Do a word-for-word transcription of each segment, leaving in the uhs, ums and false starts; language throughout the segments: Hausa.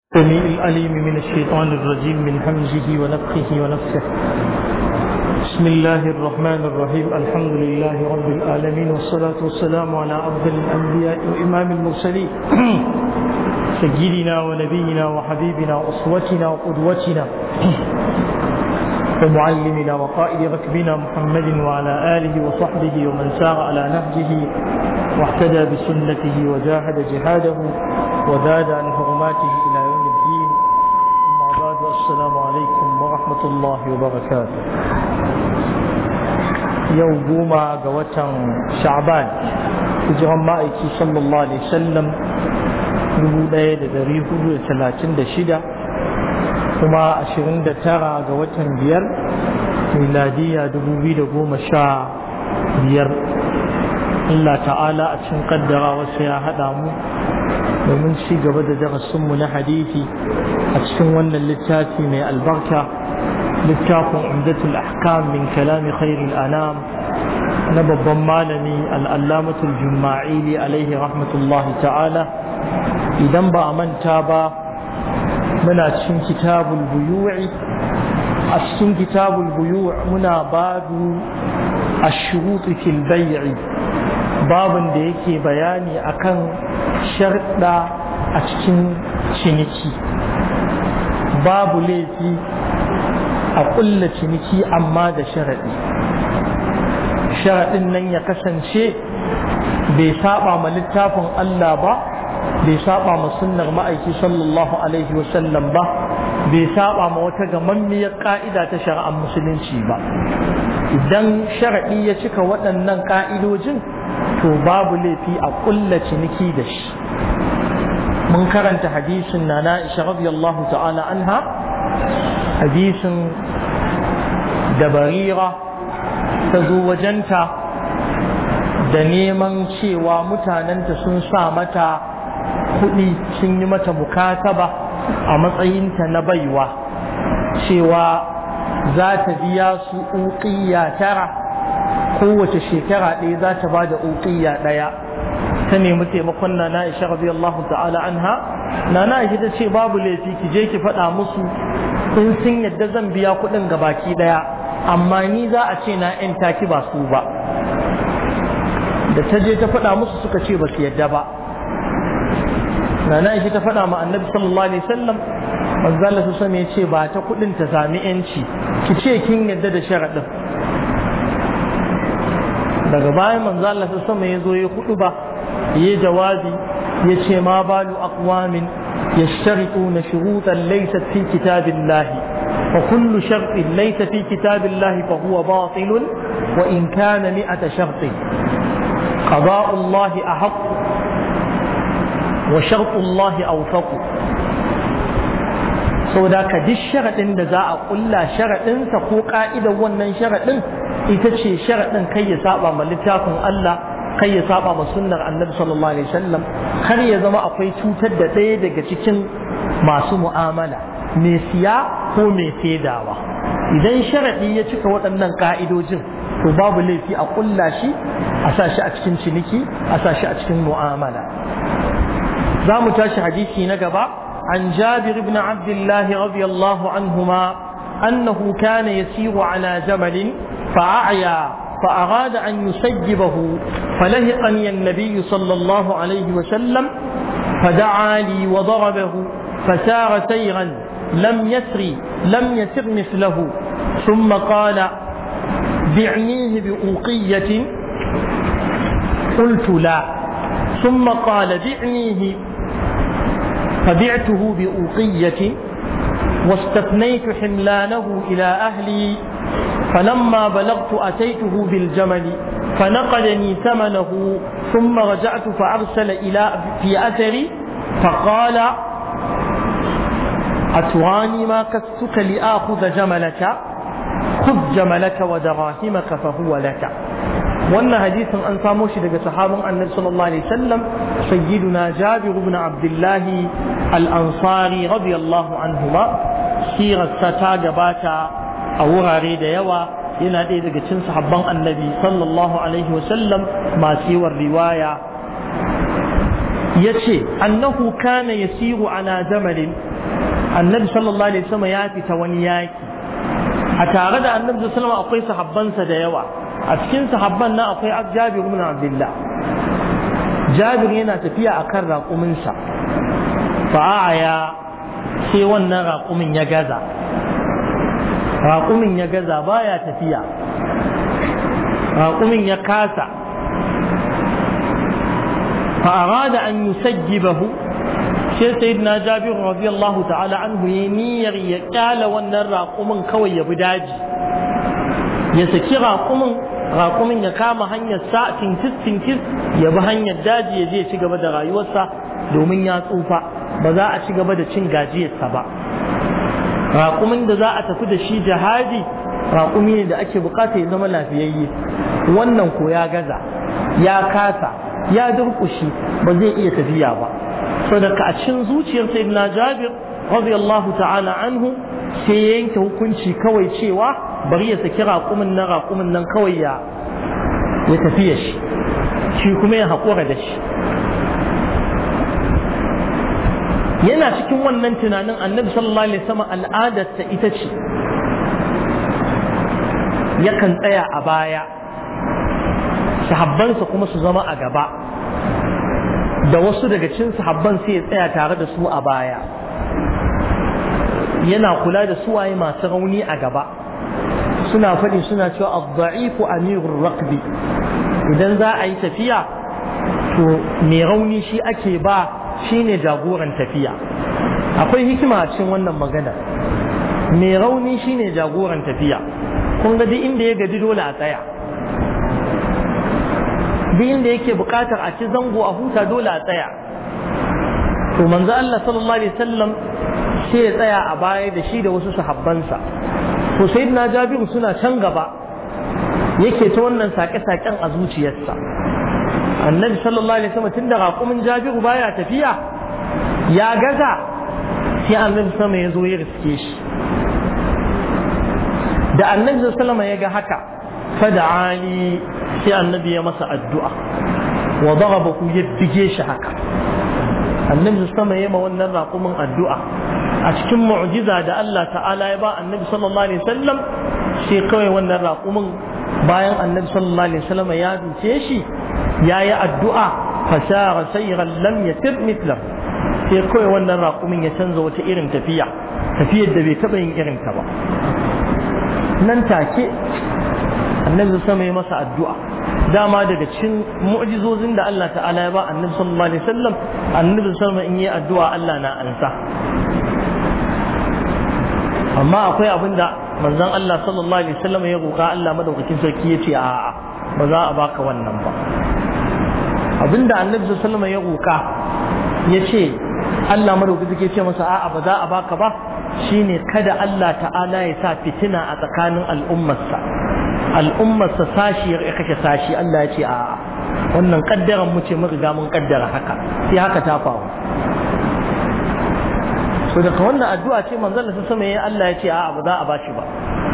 السميع العليم من الشيطان الرجيم من همزه ونفخه ونفسه. بسم الله الرحمن الرحيم. الحمد لله رب العالمين، والصلاة والسلام على أفضل الأنبياء وإمام المرسلين سيدنا ونبينا وحبيبنا وأسوتنا وقدوتنا ومعلمنا وقائد ركبنا محمد وعلى آله وصحبه ومن سار على نهجه واهتدى بسنته وجاهد جهاده وزاد عن حرماته إلى يوم الدين. أما بعد، السلام عليكم ورحمة الله وبركاته. يوم جمعة قوة شعبان هجرة مائكي صلى الله عليه وسلم يقول دريه ثلاثين دشدة kuma ashirin da tara ga watan biyar miladiya dubu biyu da goma sha biyar. Allah ta'ala a cikin kaddara wasu ya haɗa mu domin ci gaba da darasinmu na hadisi a cikin wannan littafi mai albarka, littafin umdatul ahkam min kalami khairil anam na babban malami al'allamatul jumma'ili alaihi rahmatullahi ta'ala. Idan ba a manta ba, muna cikin kitabul buyu'i. a cikin kitabul buyu' muna babu ash-shurut fil bay'i, babun da yake bayani akan sharda a cikin ciniki. Babu laifi a kulla ciniki amma da sharadi. Sharadin nan ya kasance bai saba ma littafin Allah ba, bai saba ma sunnar ma'aiki sallallahu alaihi wasallam ba, bai saba ma wata gamammiyar ka'ida ta shari'ar musulunci ba. Idan sharaɗi ya cika waɗannan ka'idojin, to babu laifi a ƙulla ciniki da shi. Mun karanta hadisin na Aisha radiyallahu ta'ala anha, hadisin da Barira ta zo wajenta da neman cewa mutanenta sun sa mata kuɗi, sun yi mata mukataba a matsayinta na baiwa, cewa za ta biya su uqiyya tara, kowace shekara ɗaya za ta ba da uqiyya ɗaya. Ta nemi taimakon Nana Aisha radiyallahu ta'ala anha. Nana Aisha ta ce babu laifi, ki je ki faɗa musu in sun yadda zan biya kuɗin gabaki ɗaya, amma ni za a ce na ƴan taki ba su ba. Da ta je ta faɗa musu suka ce ba su yadda ba. Nana Aisha ta faɗa ma Annabi sallallahu alaihi wasallam, manzo Allah su same ce ba ta kudin ta sami yanci, ki ce kin yadda da sharadin. Daga bayan manzo Allah su same ya zo ya hudu ba, yayi jawabi, yace ma balu aqwamin yashtarituna shurutan laysat fi kitabillahi wa kullu shartin laysa fi kitabillahi fa huwa batilun wa in kana mi'ata shartin qada'u Allah ahaq wa shartullahi awfaqu. Sau da ka duk sharaɗin da za a ƙulla sharaɗinsa ko ƙa'idar wannan sharaɗin ita ce sharaɗin kai ya saba ma littafin Allah, kai ya saba ma sunnar Annabi sallallahu alaihi wasallam, kar ya zama akwai cutar da ɗaya daga cikin masu mu'amala, mai siya ko mai saidawa. Idan sharaɗi ya cika waɗannan ƙa'idojin, to babu laifi a ƙulla shi, a sa shi a cikin ciniki, a sa shi a cikin mu'amala. za mu tashi hadisi na gaba. عن جابر بن عبد الله رضي الله عنهما أنه كان يسير على جمل فأعيا فأراد أن يسيبه فلهقني النبي صلى الله عليه وسلم فدعا لي وضربه فسار سيرا لم يسر لم يسر مثله ثم قال بعنيه بأوقية قلت لا، ثم قال بعنيه فبعته بأوقية واستثنيت حملانه إلى أهلي، فلما بلغت أتيته بالجمل فنقلني ثمنه، ثم رجعت فأرسل إلى في أثري فقال أتراني ما كستك لآخذ جملك، خذ جملك ودراهمك فهو لك. wannan hadisin an samo shi daga sahabin Annabi sallallahu alaihi wasallam, sayyiduna Jabir ibn Abdullah al-Ansari radiyallahu anhuma. Sirarsa ta gabata a wurare da yawa, yana ɗaya daga cikin sahabban Annabi sallallahu alaihi wasallam masu yawan riwaya yace annahu kana yasiru ala jamalin annabi sallallahu alaihi wasallam ya fita wani yaki a tare da annabi sallallahu alaihi wasallam akwai sahabbansa da yawa a cikin sahabban nan akwai Jabir ibn Abdullah Jabir yana tafiya akan raƙuminsa fa'aya sai wannan raƙumin ya gaza raƙumin ya gaza baya tafiya raƙumin ya kasa fa'arada an yusajjibahu sai sayyidina Jabir radiyallahu ta'ala anhu ya niyyar ya kyala wannan raƙumin kawai ya bi daji ya saki raƙumin raƙumin ya kama hanyar sa tinkis tinkis ya bi hanyar daji ya je ci gaba da rayuwarsa domin ya tsufa ba za a ci gaba da cin gajiyarsa ba raƙumin da za a tafi da shi jihadi raƙumi ne da ake bukata ya zama lafiyayye wannan ko ya gaza ya kasa ya durƙushi ba zai iya tafiya ba saboda a cikin zuciyar sayyidina Jabir radiyallahu ta'ala anhu sai ya yanke hukunci kawai cewa bari ya saki raƙumin nan raƙumin nan kawai ya ya tafiya shi shi kuma ya haƙura da shi yana cikin wannan tunanin annabi sallallahu alaihi wasallam al'adarsa ita ce yakan tsaya a baya sahabbansa kuma su zama a gaba da wasu daga cikin sahabban sai ya tsaya tare da su a baya yana kula da suwaye masu rauni a gaba suna faɗi suna cewa ad-da'ifu amirur raqbi idan za a yi tafiya to mai rauni shi ake ba shine jagoran tafiya akwai hikima a cikin wannan magana mai rauni shine jagoran tafiya kun ga duk inda ya gaji dole a tsaya duk inda yake bukatar a ci zango a huta dole a tsaya to manzo Allah sallallahu alaihi wasallam sai ya tsaya a baya da shi da wasu sahabbansa to sayyidina Jabiru suna can gaba yake ta wannan sake-saken a zuciyarsa annabi sallallahu alaihi wasallam tunda raƙumin Jabiru baya tafiya ya gaza sai annabi sama ya zo ya riske shi da annabi sallallahu alaihi wasallam ya ga haka fada'ani sai annabi ya masa addu'a wa darabahu ya bige shi haka annabi sama ya ma wannan raƙumin addu'a a cikin mu'jiza da Allah ta'ala ya ba annabi sallallahu alaihi wasallam sai kawai wannan raƙumin bayan annabi sallallahu alaihi wasallam ya duce shi yayi addu'a fasara sayran lam yatir mithla sai kawai wannan raƙumin ya canza wata irin tafiya tafiyar da bai taɓa yin irin ta ba nan take annabi sama ya masa addu'a dama daga cikin mu'jizozin da Allah ta'ala ya ba annabi sallallahu alaihi wasallam annabi sallallahu in yi addu'a Allah na ansa amma akwai abin da manzon Allah sallallahu alaihi wasallam ya roƙa Allah madaukakin sarki ya ce a'a ba za a baka wannan ba abinda annabi sallallahu alaihi wasallam ya roƙa ya ce Allah madaukakin sarki ya ce masa a'a ba za a baka ba shine kada Allah ta'ala ya sa fitina a tsakanin al'ummarsa al'ummarsa sashi ya kashe sashi Allah ya ce a'a wannan kaddaran mu ce mun riga mun kaddara haka sai haka ta faru so daga wannan addu'a ce manzon Allah sama yayi Allah ya ce a'a ba za a bashi ba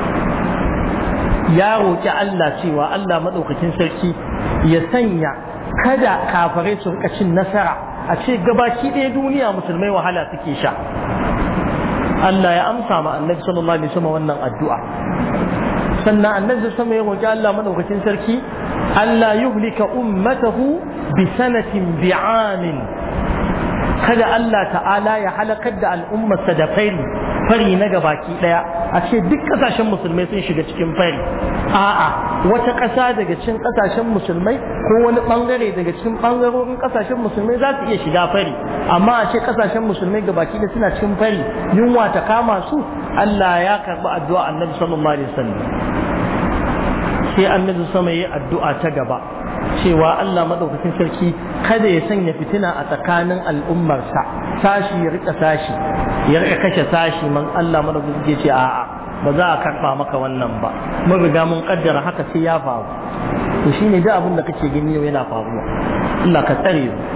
ya roki Allah cewa Allah madaukakin sarki ya sanya kada kafirai su rika cin nasara a ce gabaki ɗaya duniya musulmai wahala suke sha Allah ya amsa ma annabi sallallahu alaihi wasallam wannan addu'a sannan annabi sama ya roki Allah madaukakin sarki Allah yuhlika ummatahu bi sanatin bi'amin kada Allah ta'ala ya halakar da al'ummarsa da fari fari na gabaki daya a ce duk kasashen musulmai sun shiga cikin fari a'a wata ƙasa daga cikin kasashen musulmai ko wani bangare daga cikin bangarorin kasashen musulmai za su iya shiga fari amma a ce kasashen musulmai gabaki da suna cikin fari yunwa ta kama su Allah ya karbi addu'a annabi sallallahu alaihi wasallam sai annabi sama yayi addu'a ta gaba cewa Allah madaukakin sarki kada ya sanya fitina a tsakanin al'ummarsa sashi ya rika sashi ya rika kashe sashi man Allah madaukakin ya ce a'a ba za a karba maka wannan ba mun riga mun kaddara haka sai ya faru to shine da abin da kake gani yau yana faruwa Allah ka tsare mu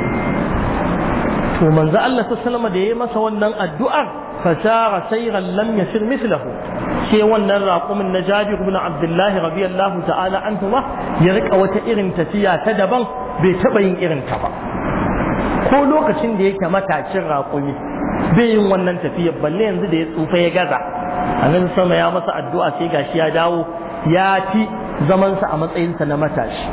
to manzo Allah sallallahu alaihi wasallam da yayi masa wannan addu'ar fasara sayran lam yasir mithlahu sai wannan raƙumin na Jabir ibn Abdullah radiyallahu ta'ala anhu ya rika wata irin tafiya ta daban bai taba yin irin ta ba ko lokacin da yake matacin raƙumi bai yin wannan tafiyar, balle yanzu da ya tsufa ya gaza. Annabi sama ya masa addu'a sai gashi ya dawo ya ci zamansa a matsayinsa na matashi.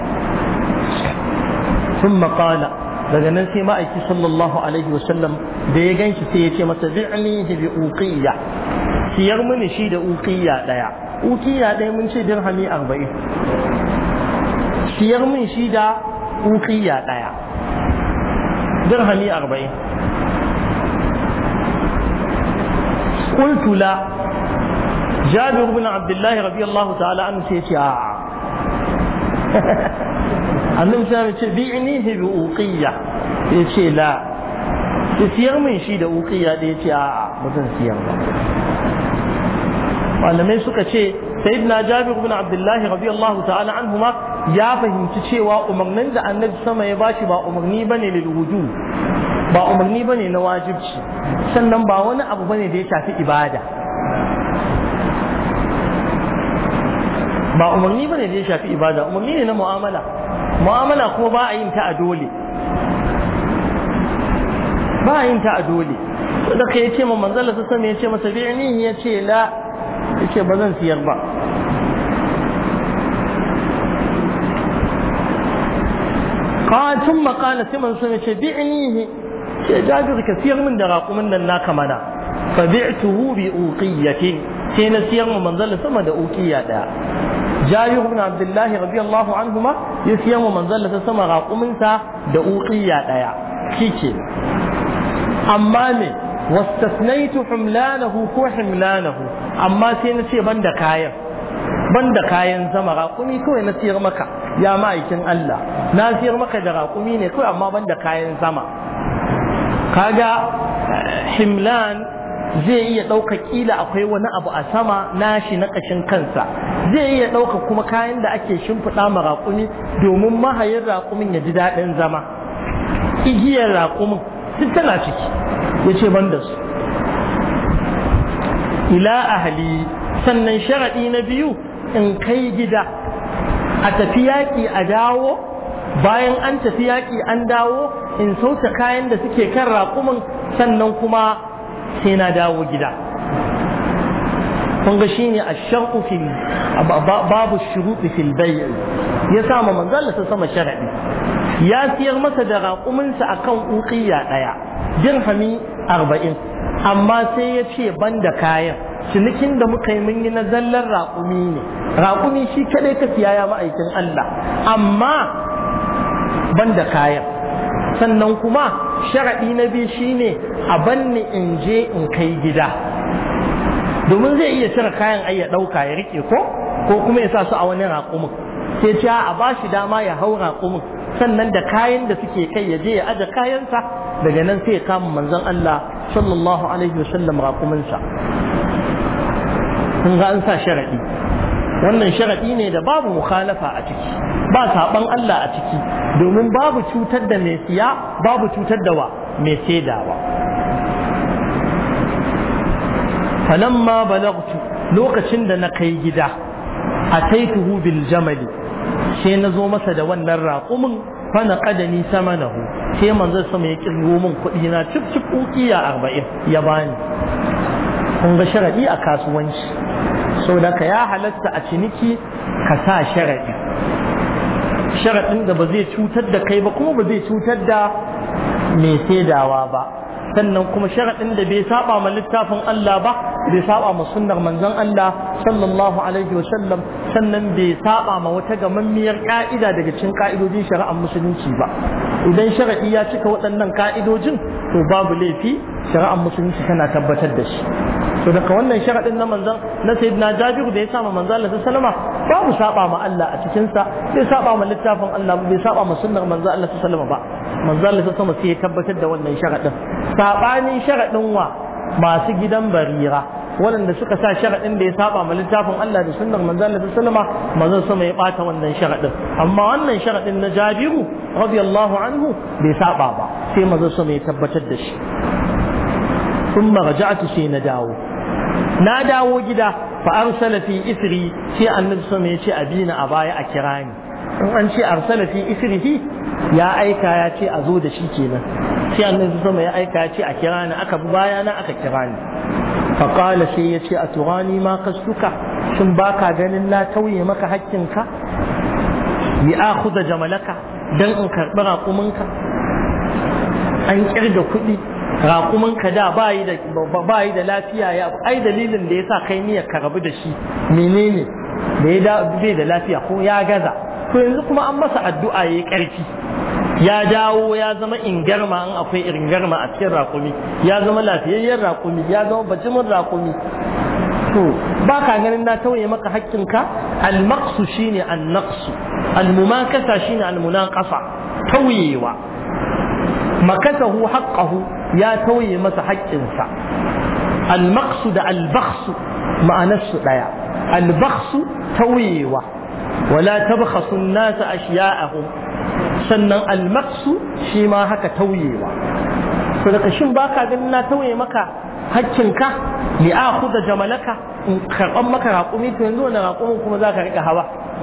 sun maƙala daga nan sai ma'aiki sallallahu alaihi wasallam da ya ganshi sai ya ce masa bi'nihi bi uqiyya, siyar mini shi da uqiyya daya. Uqiyya daya mun ce dirhami arba'in, siyar min shi da uqiyya daya dirhami arba'in. qultu la, Jabir ibn Abdullah radiyallahu ta'ala anhu sai ya ce a'a. annabi sai ce bi'nihi bi uqiyya, yace la, ki siyar min shi da uqiyya da yace a'a ba zan siyar ba. malamai suka ce sayyidina Jabir ibn Abdullah radiyallahu ta'ala anhuma ya fahimci cewa umarnin da annabi sama ya bashi ba umarni bane lil wujub, ba umarni bane na wajibci, sannan ba wani abu bane da ya shafi ibada, ba umarni bane da ya shafi ibada, umarni ne na mu'amala. Mu'amala kuma ba a yin ta a dole, ba a yin ta a dole. da ka yace ma manzala sa sama yace masa bi'ni, yace la, yace ba zan siyar ba. قال ثم قال سمن سمع بعنيه جابر كثير من دراق من الناك منا فبعته بأوقية كان سير من ظل ثم أوقية دا. جابر بن عبد الله رضي الله عنهما يسير من ظل ثم راق منسا أوقية دا كيكي أما من واستثنيت حملانه هو حملانه أما سينسي بند كاير banda kayan zama raƙumi kawai na siyar maka ya ma'aikin Allah, na siyar maka da raƙumi ne kawai amma banda kayan zama. Kaga himlan zai iya ɗauka ƙila akwai wani abu a sama nashi na ƙashin kansa, zai iya ɗauka kuma kayan da ake shimfiɗa ma raƙumi domin mahayin raƙumin ya ji daɗin zama. Igiyar raƙumin duk tana ciki, ya ce banda su. Ila ahli, sannan sharaɗi na biyu in kai gida a tafi yaƙi a dawo, bayan an tafi yaƙi an dawo in sauta kayan da suke kan raƙumin, sannan kuma sai na dawo gida. kun ga shine ash-shartu fil babu shuruɗi fil bay', ya sama manzon sa sama sharaɗi, ya siyar masa da raƙuminsa akan uqiyya ɗaya dirhami arba'in, amma sai ya ce banda kayan. Cinikin da muka yi mun yi na zallar raƙumi ne, raƙumi shi kadai ka siya ya ma'aikin Allah, amma ban da kayan. Sannan kuma sharaɗi na biyu shine a banni in je in kai gida, domin zai iya cire kayan ai ya ɗauka ya rike ko ko kuma ya sa su a wani raƙumin, sai ce a ba shi dama ya hau raƙumin, sannan da kayan da suke kai ya je ya aje kayansa, daga nan sai ya kama manzon Allah sallallahu alaihi wasallam raƙuminsa. kun ga an sa sharaɗi, wannan sharaɗi ne da babu mukhalafa a ciki, ba saɓan Allah a ciki, domin babu cutar da mai siya, babu cutar da wa mai saidawa. falamma balagtu, lokacin da na kai gida, ataituhu bil jamali, sai na zo masa da wannan raƙumin, fa naqadani samanahu, sai manzon sama ya kirgo min kuɗi na cif cif ukiya arba'in ya bani. kun ga sharaɗi a kasuwanci, sau da ka ya halatta a ciniki ka sa sharaɗi, sharaɗin da ba zai cutar da kai ba kuma ba zai cutar da mai saidawa ba, sannan kuma sharaɗin da bai saba ma littafin Allah ba, bai saba ma sunnar manzon Allah sallallahu alaihi wa sallam, sannan bai saba ma wata gamammiyar ka'ida daga cikin ka'idojin shari'ar musulunci ba. Idan sharaɗi ya cika waɗannan ka'idojin to babu laifi, shari'ar musulunci tana tabbatar da shi. to daga wannan sharadin na manzon na sayyidina Jabir da ya sa manzon Allah sallama babu saba ma Allah a cikin sa, bai saba ma littafin Allah, bai saba ma sunnar manzon Allah sallama ba. manzon Allah sallama sai ya tabbatar da wannan sharadin, sabanin sharadin wa masu gidan Barira waɗanda suka sa sharaɗin da ya saba ma littafin Allah da sunnar manzon Allah sallama, manzon sama ya bata wannan sharaɗin. Amma wannan sharaɗin na Jabiru radiyallahu anhu bai saba ba, sai manzon sama ya tabbatar da shi. Thumma raja'tu sai na dawo na dawo gida, fa arsala fi isri, sai annabi sama ya ce abina a baya a kira ni. In an ce arsala fi isrihi ya aika ya ce a zo da shi kenan, sai annabi sama ya aika ya ce a kira ni, aka bi bayana aka kira ni. faƙala sai ya ce a turani ma kastuka, shin ba ka ganin na tauye maka haƙƙinka ni a kuda jamalaka don in karɓi raƙuminka. An ƙirga kuɗi, raƙuminka da ba yi da lafiya, ya ai dalilin da ya sa kai niyyar ka rabu da shi menene da ya bai da lafiya ko ya gaza, to yanzu kuma an masa addu'a ya yi ƙarfi, ya dawo ya zama ingarma, an akwai ingarma a cikin raƙumi, ya zama lafiyayyen raƙumi, ya zama bajimin raƙumi. to ba ka ganin na tauye maka haƙƙinka. al-maqsu shine an-naqsu, al-mumakasa shine al-munaqasa, tauyewa. makasahu haqqahu, ya tauye masa haƙƙinsa. al-maqsu da al-bakhsu ma'anarsu daya. al-bakhsu tauyewa, wala tabkhasu an-nasa ashya'ahum. sannan al-maqsu shi ma haka tauyewa. to daga shin baka ganin na tauye maka hakkinka li akhudha jamalaka, in karban maka raƙumi, to yanzu wannan raƙumin kuma zaka rika hawa.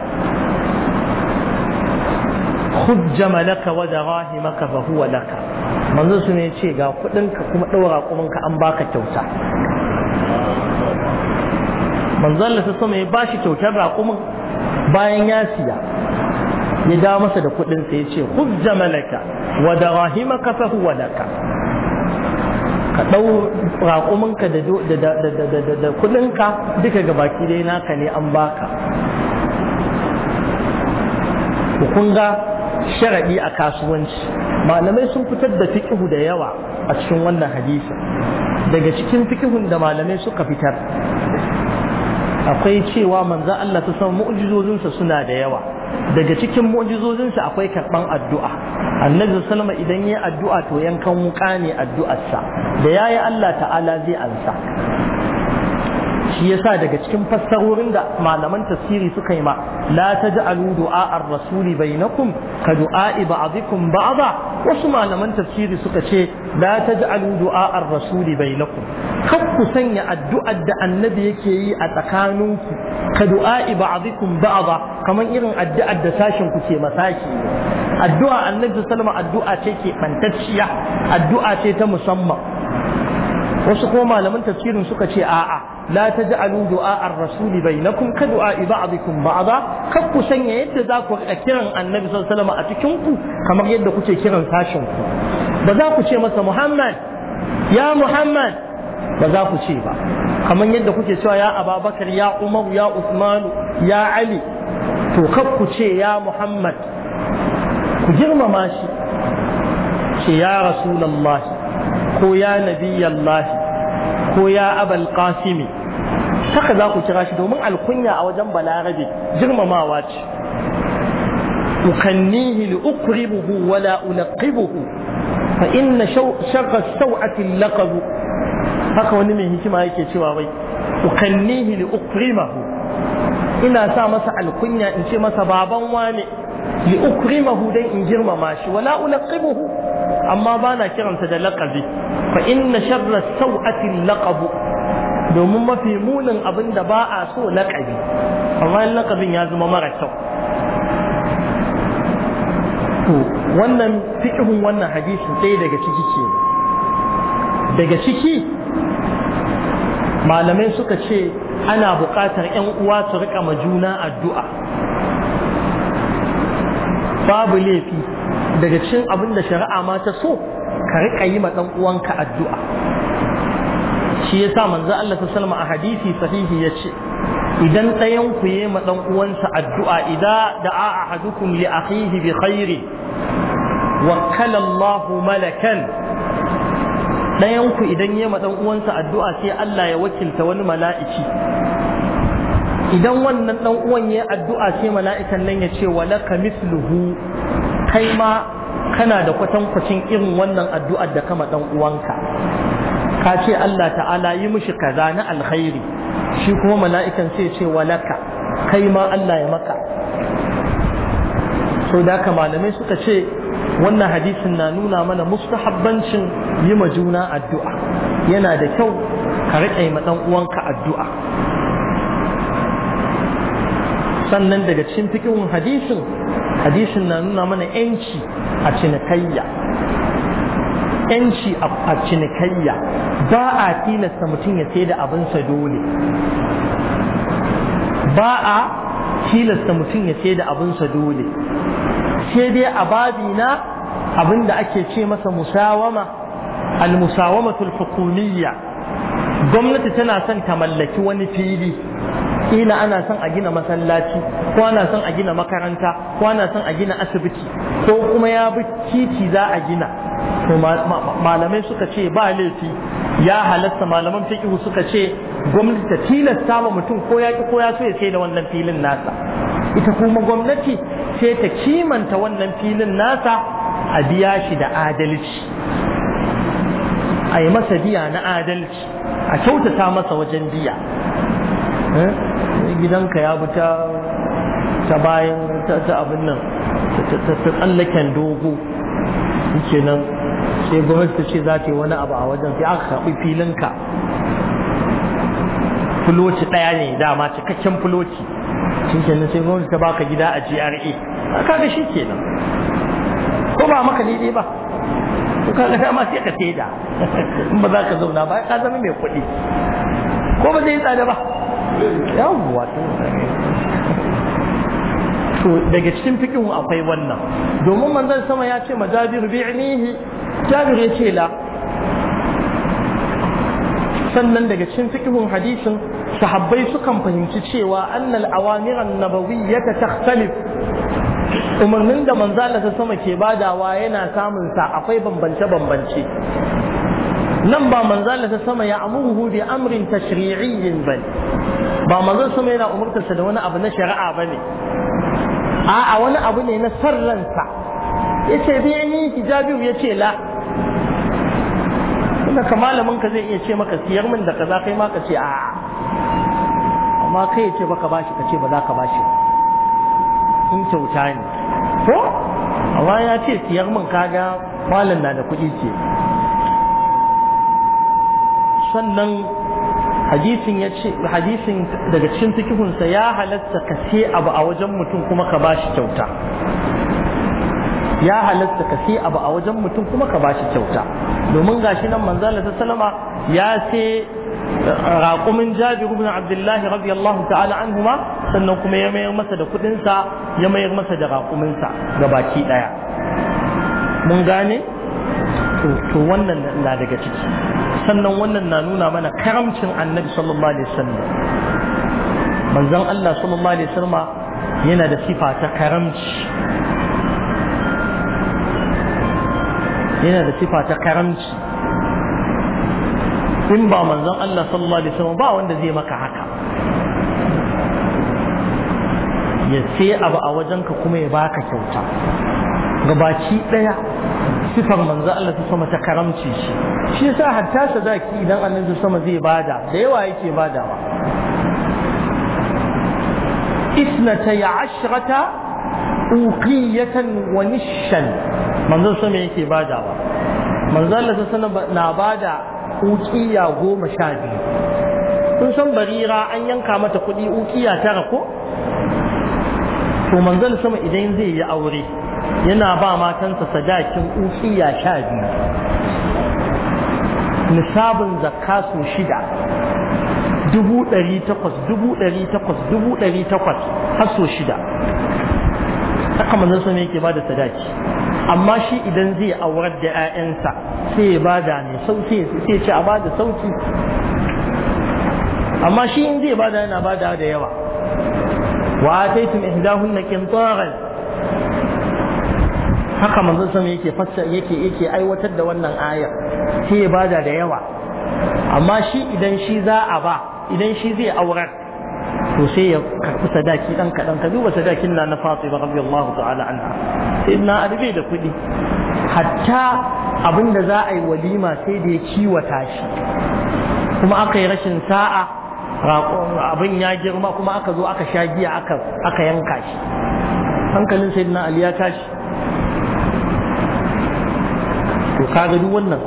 khudh jamalaka wa darahimaka fa huwa laka. manzo su ne ce ga kudinka kuma daura raƙuminka an baka kyauta. manzo Allah sai ya bashi kyautar raƙumin bayan ya siya, ya da masa da kudin sa yace khudh jamalaka wa darahimaka fa huwa laka. ka dau raƙuminka da da da da kudinka duka gabaki dai naka ne an baka. kun ga sharadi a kasuwanci, malamai sun fitar da fiqhu da yawa a cikin wannan hadisi. daga cikin fiqhun da malamai suka fitar akwai cewa manzo Allah ta san mu'jizozinsa suna da yawa. daga cikin mu'jizozinsa akwai karban addu'a. annabi sallama idan yayi addu'a to yankan wuka ne addu'arsa, da yayi Allah ta'ala zai ansa. shi yasa daga cikin fassarorin da malaman tafsiri suka yi ma la taj'alu du'a ar-rasuli bainakum ka du'a ba'dikum ba'da, wasu malaman tafsiri suka ce la taj'alu du'a ar-rasuli bainakum, kar ku sanya addu'ar da annabi yake yi a tsakaninku ka du'a ba'dikum ba'da, kaman irin addu'ar da sashin ku ke masaki. addu'a annabi sallallahu alaihi addu'a ce ke fantacciya, addu'a ce ta musamman. wasu kuma malaman tafsirin suka ce a'a la taj'alu du'a ar-rasuli bainakum ka du'a ba'dikum ba'da, kar ku sanya yadda za ku kiran annabi sallallahu alaihi wasallam a cikin ku kamar yadda kuke kiran sashin ku. ba za ku ce masa Muhammad ya Muhammad, ba za ku ce ba, kamar yadda kuke cewa ya Abubakar ya Umar ya Usman ya Ali, to kar ku ce ya Muhammad, ku girmama shi, ce ya Rasulullah ko ya Nabiyallah ko ya Abul Qasim, haka za ku kira shi, domin alkunya a wajen balarabe girmamawa ce. ukannihi li ukribuhu wa la unaqibuhu fa inna sharra as-saw'ati al-laqab. haka wani mai hikima yake cewa wai ukannihi li ukrimahu, ina sa masa alkunya in ce masa baban wane, li ukrimahu dan in girmama shi, wala unaqibuhu, amma bana kiransa da laqabi. fa inna sharra as-saw'ati al-laqab, domin mafi munin abin da ba a so laqabi, amma laqabin ya zama mara kyau. to wannan fiqhun wannan hadisin sai daga ciki ke daga ciki malamai suka ce ana buƙatar ƴan uwa su rika ma juna addu'a. babu laifi daga cikin abin da shari'a ma ta so ka rika yi ma ɗan uwanka addu'a. shi yasa manzo Allah sallallahu alaihi wasallam a hadisi sahihi yace idan ɗayan ku yi ma ɗan uwansa addu'a, idan da'a ahadukum li akhihi bi khairi wakkala Allahu malakan, ɗayan ku idan yi ma ɗan uwansa addu'a sai Allah ya wakilta wani mala'iki. idan wannan ɗan uwan ya addu'a sai mala'ikan nan ya ce walaka misluhu, kai ma kana da kwatankwacin irin wannan addu'ar da kama ɗan uwanka. ka ce Allah ta'ala yi mishi kaza na alkhairi, shi kuma mala'ikan sai ce walaka, kai ma Allah ya maka. so da haka malamai suka ce wannan hadisin na nuna mana mustahabbancin yi ma juna addu'a. yana da kyau ka riƙa ma ɗan uwanka addu'a. sannan daga cikin fiqhun hadisin hadisin na nuna mana yanci a cinikayya. yanci a cinikayya ba a tilasta mutum ya sai da abinsa dole ba a tilasta mutum ya sai da abinsa dole sai dai a babi na abin da ake ce masa musawama al-musawamatul hukumiyya gwamnati tana son ta mallaki wani fili kila ana son a gina masallaci ko ana son a gina makaranta ko ana son a gina asibiti ko kuma ya bi titi za a gina to malamai suka ce ba laifi ya halatta malaman fiqh suka ce gwamnati ta tilasta ma mutum ko ya ko ya so ya sai da wannan filin nasa ita kuma gwamnati sai ta kimanta wannan filin nasa a biya shi da adalci a yi masa biya na adalci a kyautata masa wajen biya gidanka ya bi ta bayan ta abin nan ta tsallaken dogo yake nan sai gwamnati ta ce za ta yi wani abu a wajen sai aka karɓi filinka fuloti ɗaya ne dama cikakken fuloti shi kenan sai gwamnati ta baka gida a G R A kaga shi kenan ko ba maka daidai ba ko kaga dama sai ka saida in ba za ka zauna ba ka zama mai kuɗi ko ba zai tsada ba yawwa to daga cikin fiqhu akwai wannan domin manzon sama ya ce majabir bi'nihi jabir ya ce la sannan daga cikin fiqhun hadisin sahabbai sukan fahimci cewa annal awamir an-nabawiyyah takhtalif umarnin da manzo Allah sama ke badawa yana samun sa akwai bambance bambance nan ba manzo Allah sama ya amuruhu bi amrin tashri'iyyin bane ba manzo sama yana umurtarsa da wani abu na shari'a bane a'a wani abu ne na sarransa yace bi ni hijabi yace la kuma kamalamin ka zai iya ce maka siyar min da kaza kai ma ka ce a'a amma kai yace baka bashi ka ce ba za ka bashi in kyauta ne ko amma ya ce siyar min kaga malam na da kuɗi ce sannan hadisin ya ce hadisin daga cikin fikihunsa ya halatta ka sai abu a wajen mutum kuma ka bashi kyauta ya halatta ka sai abu a wajen mutum kuma ka bashi kyauta domin gashi nan manzo Allah sallama ya sai raqumin Jabir ibn Abdullah radiyallahu ta'ala anhuma sannan kuma ya mayar masa da kudin sa ya mayar masa da raqumin sa gabaki daya mun gane to to wannan na daga ciki sannan wannan na nuna mana karamcin annabi sallallahu alaihi wasallam manzon Allah sallallahu alaihi wasallam yana da sifa ta karamci yana da sifa ta karamci in ba manzon Allah sallallahu alaihi wasallam ba wanda zai maka haka ya sai abu a wajenka kuma ya baka kyauta gabaci daya sifar manzo Allah ta sama ta karamci shi shi yasa hatta sadaki idan annabi sama zai bada da yawa yake badawa isnatay ashrata uqiyatan wa nishan manzo sama yake badawa manzo Allah ta sama na bada uqiya goma sha biyu kun san barira an yanka mata kuɗi uqiya tara ko to manzo sama idan zai yi aure yana ba matansa sadakin ukiya sha biyu nisabin zakka su shida dubu ɗari takwas dubu ɗari takwas dubu ɗari takwas har so shida haka manzon sa ne yake ba da sadaki amma shi idan zai aurar da 'ya'yansa sai ya bada ne sauki sai ce a bada sauki amma shi in zai bada yana bada da yawa wa ataytum ihdahunna qintaran haka manzon sama yake fassa yake yake aiwatar da wannan ayar sai ya bada da yawa amma shi idan shi za a ba idan shi zai aurar to sai ya karɓi sadaki dan kaɗan ka duba sadakin na na Fatima radiyallahu ta'ala anha sai na arbe da kuɗi hatta abinda za a yi walima sai da ya kiwata shi kuma aka yi rashin sa'a abin ya girma kuma aka zo aka sha giya aka aka yanka shi hankalin sayyidina Ali ya tashi to kaga duk wannan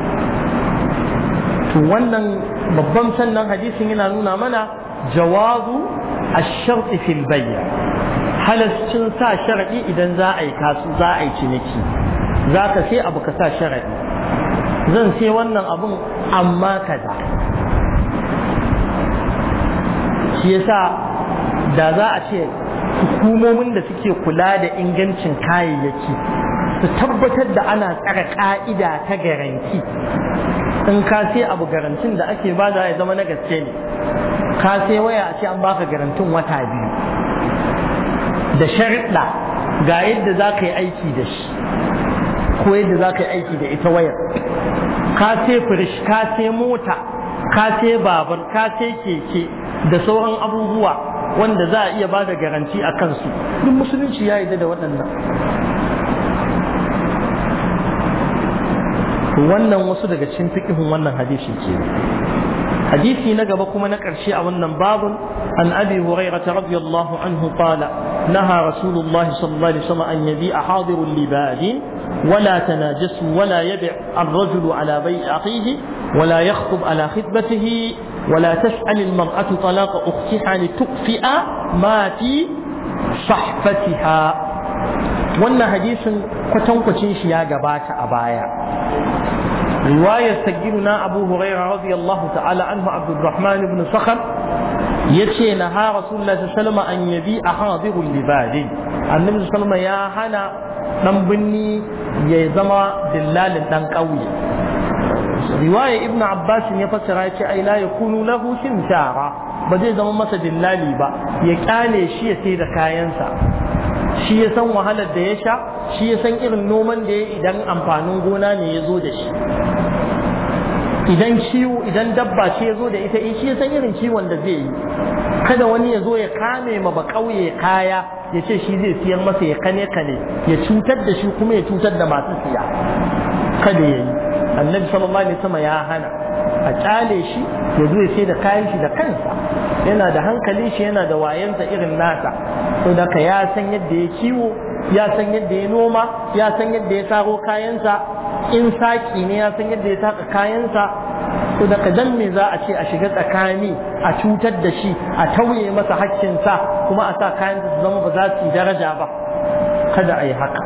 to wannan babban sannan hadisin yana nuna mana jawazu ash-shart fi al-bay' halascin sa sharadi idan za a yi kasu za a yi ciniki za ka sai abu ka sa sharadi zan sai wannan abun amma kaza. shi yasa da za a ce hukumomin da suke kula da ingancin kayayyaki su tabbatar da ana tsara ka'ida ta garanti, in ka sai abu garantin da ake ba da ya zama na gaske ne. ka sai waya a ce an baka garantin wata biyu da sharuɗa ga yadda za ka yi aiki da shi ko yadda za ka yi aiki da ita wayar. ka sai firish, ka sai mota, ka sai babur, ka sai keke da sauran abubuwa wanda za a iya ba da garanti a kansu, duk musulunci ya yi da waɗannan. wannan wasu daga cikin fiqhun wannan hadisi ke. hadisi na gaba kuma na ƙarshe a wannan babun an abi hurairah radiyallahu anhu qala naha rasulullahi sallallahu alaihi wasallam an yabi'a hadirul libadin ولا تناجسوا ولا يبع الرجل على بيع أخيه ولا يخطب على خطبته ولا تسأل المرأة طلاق أختها لتكفئ ما في صحفتها. wannan hadisin kwatankwacin shi ya gabata a baya. riwayar sayyidina Abu Hurairah radiyallahu ta'ala anhu Abdurrahman ibn Sakhar yace na ha Rasulullah sallallahu alaihi wasallam an yabi ahadirul libadin. Annabi sallallahu alaihi ya hana dan binni ya zama dillalin dan kauye. riwaya Ibn Abbas ya fassara yace ai la yakunu lahu simtara, ba zai zama masa dillali ba, ya kyale shi ya sai da kayansa. shi ya san wahalar da ya sha, shi ya san irin noman da ya idan amfanin gona ne ya zo da shi, idan ciwo idan dabba ce ya zo da ita, shi ya san irin ciwon da zai yi. kada wani ya zo ya kame ma ba kauye kaya ya ce shi zai siyar masa ya kane kane ya cutar da shi kuma ya cutar da masu siya, kada ya yi. annabi sallallahu alaihi wasallam ya hana a kyale shi ya zo ya sai da kayan shi da kansa, yana da hankalin shi, yana da wayansa irin nasa, to da ka ya san yadda ya kiwo, ya san yadda ya noma, ya san yadda ya taro kayansa, in saki ne ya san yadda ya taka kayansa. to da ka dan me za a ce a shiga tsakani a cutar da shi, a tauye masa haƙƙinsa kuma a sa kayansa su zama ba za su yi daraja ba. kada a yi haka.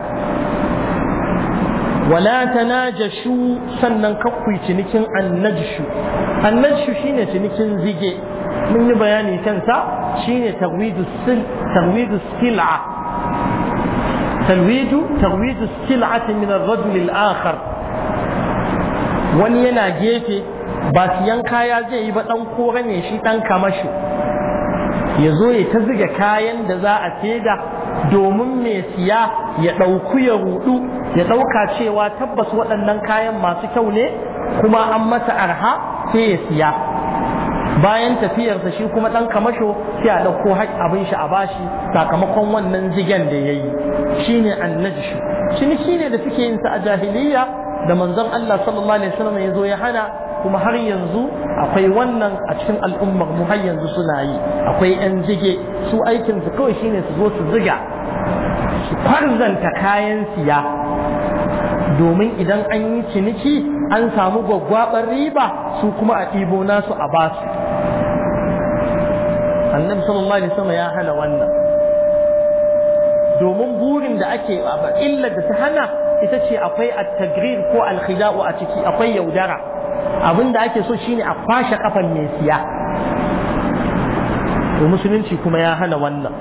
wala tanajashu, sannan kakkui cinikin annajshu. annajshu shine cinikin zige, mun yi bayani kansa, shine tarwidu sil tarwidu sil'a tarwidu tarwidu sil'ati min ar-rajul al-akhar. wani yana gefe ba siyan kaya zai yi ba, dan kore ne shi, dan kamashu ya zo ya ta ziga kayan da za a saida domin mai siya ya ɗauku ya rudu, ya ɗauka cewa tabbas waɗannan kayan masu kyau ne kuma an masa arha sai ya siya. bayan tafiyarsa shi kuma ɗan kamasho sai a ɗauko abin shi a bashi sakamakon wannan zigen da ya yi. shi ne annajishu. ciniki ne da suke yin sa a jahiliya da manzon Allah sallallahu alaihi wasallam ya zo ya hana, kuma har yanzu akwai wannan a cikin al'ummar mu, har yanzu suna yi. akwai yan zige, su aikin su kawai shine su zo su ziga, su kwarzanta kayan siya domin idan an yi ciniki an samu gwaggwabar riba, su kuma a ɗibo nasu a basu. annabi sallallahu alaihi wasallam ya hana wannan domin burin da ake illar da ta hana ita ce akwai at-tagrir ko al-khida'u a ciki, akwai yaudara. abinda ake so shine a kwashe kafan mai siya. to musulunci kuma ya hana wannan.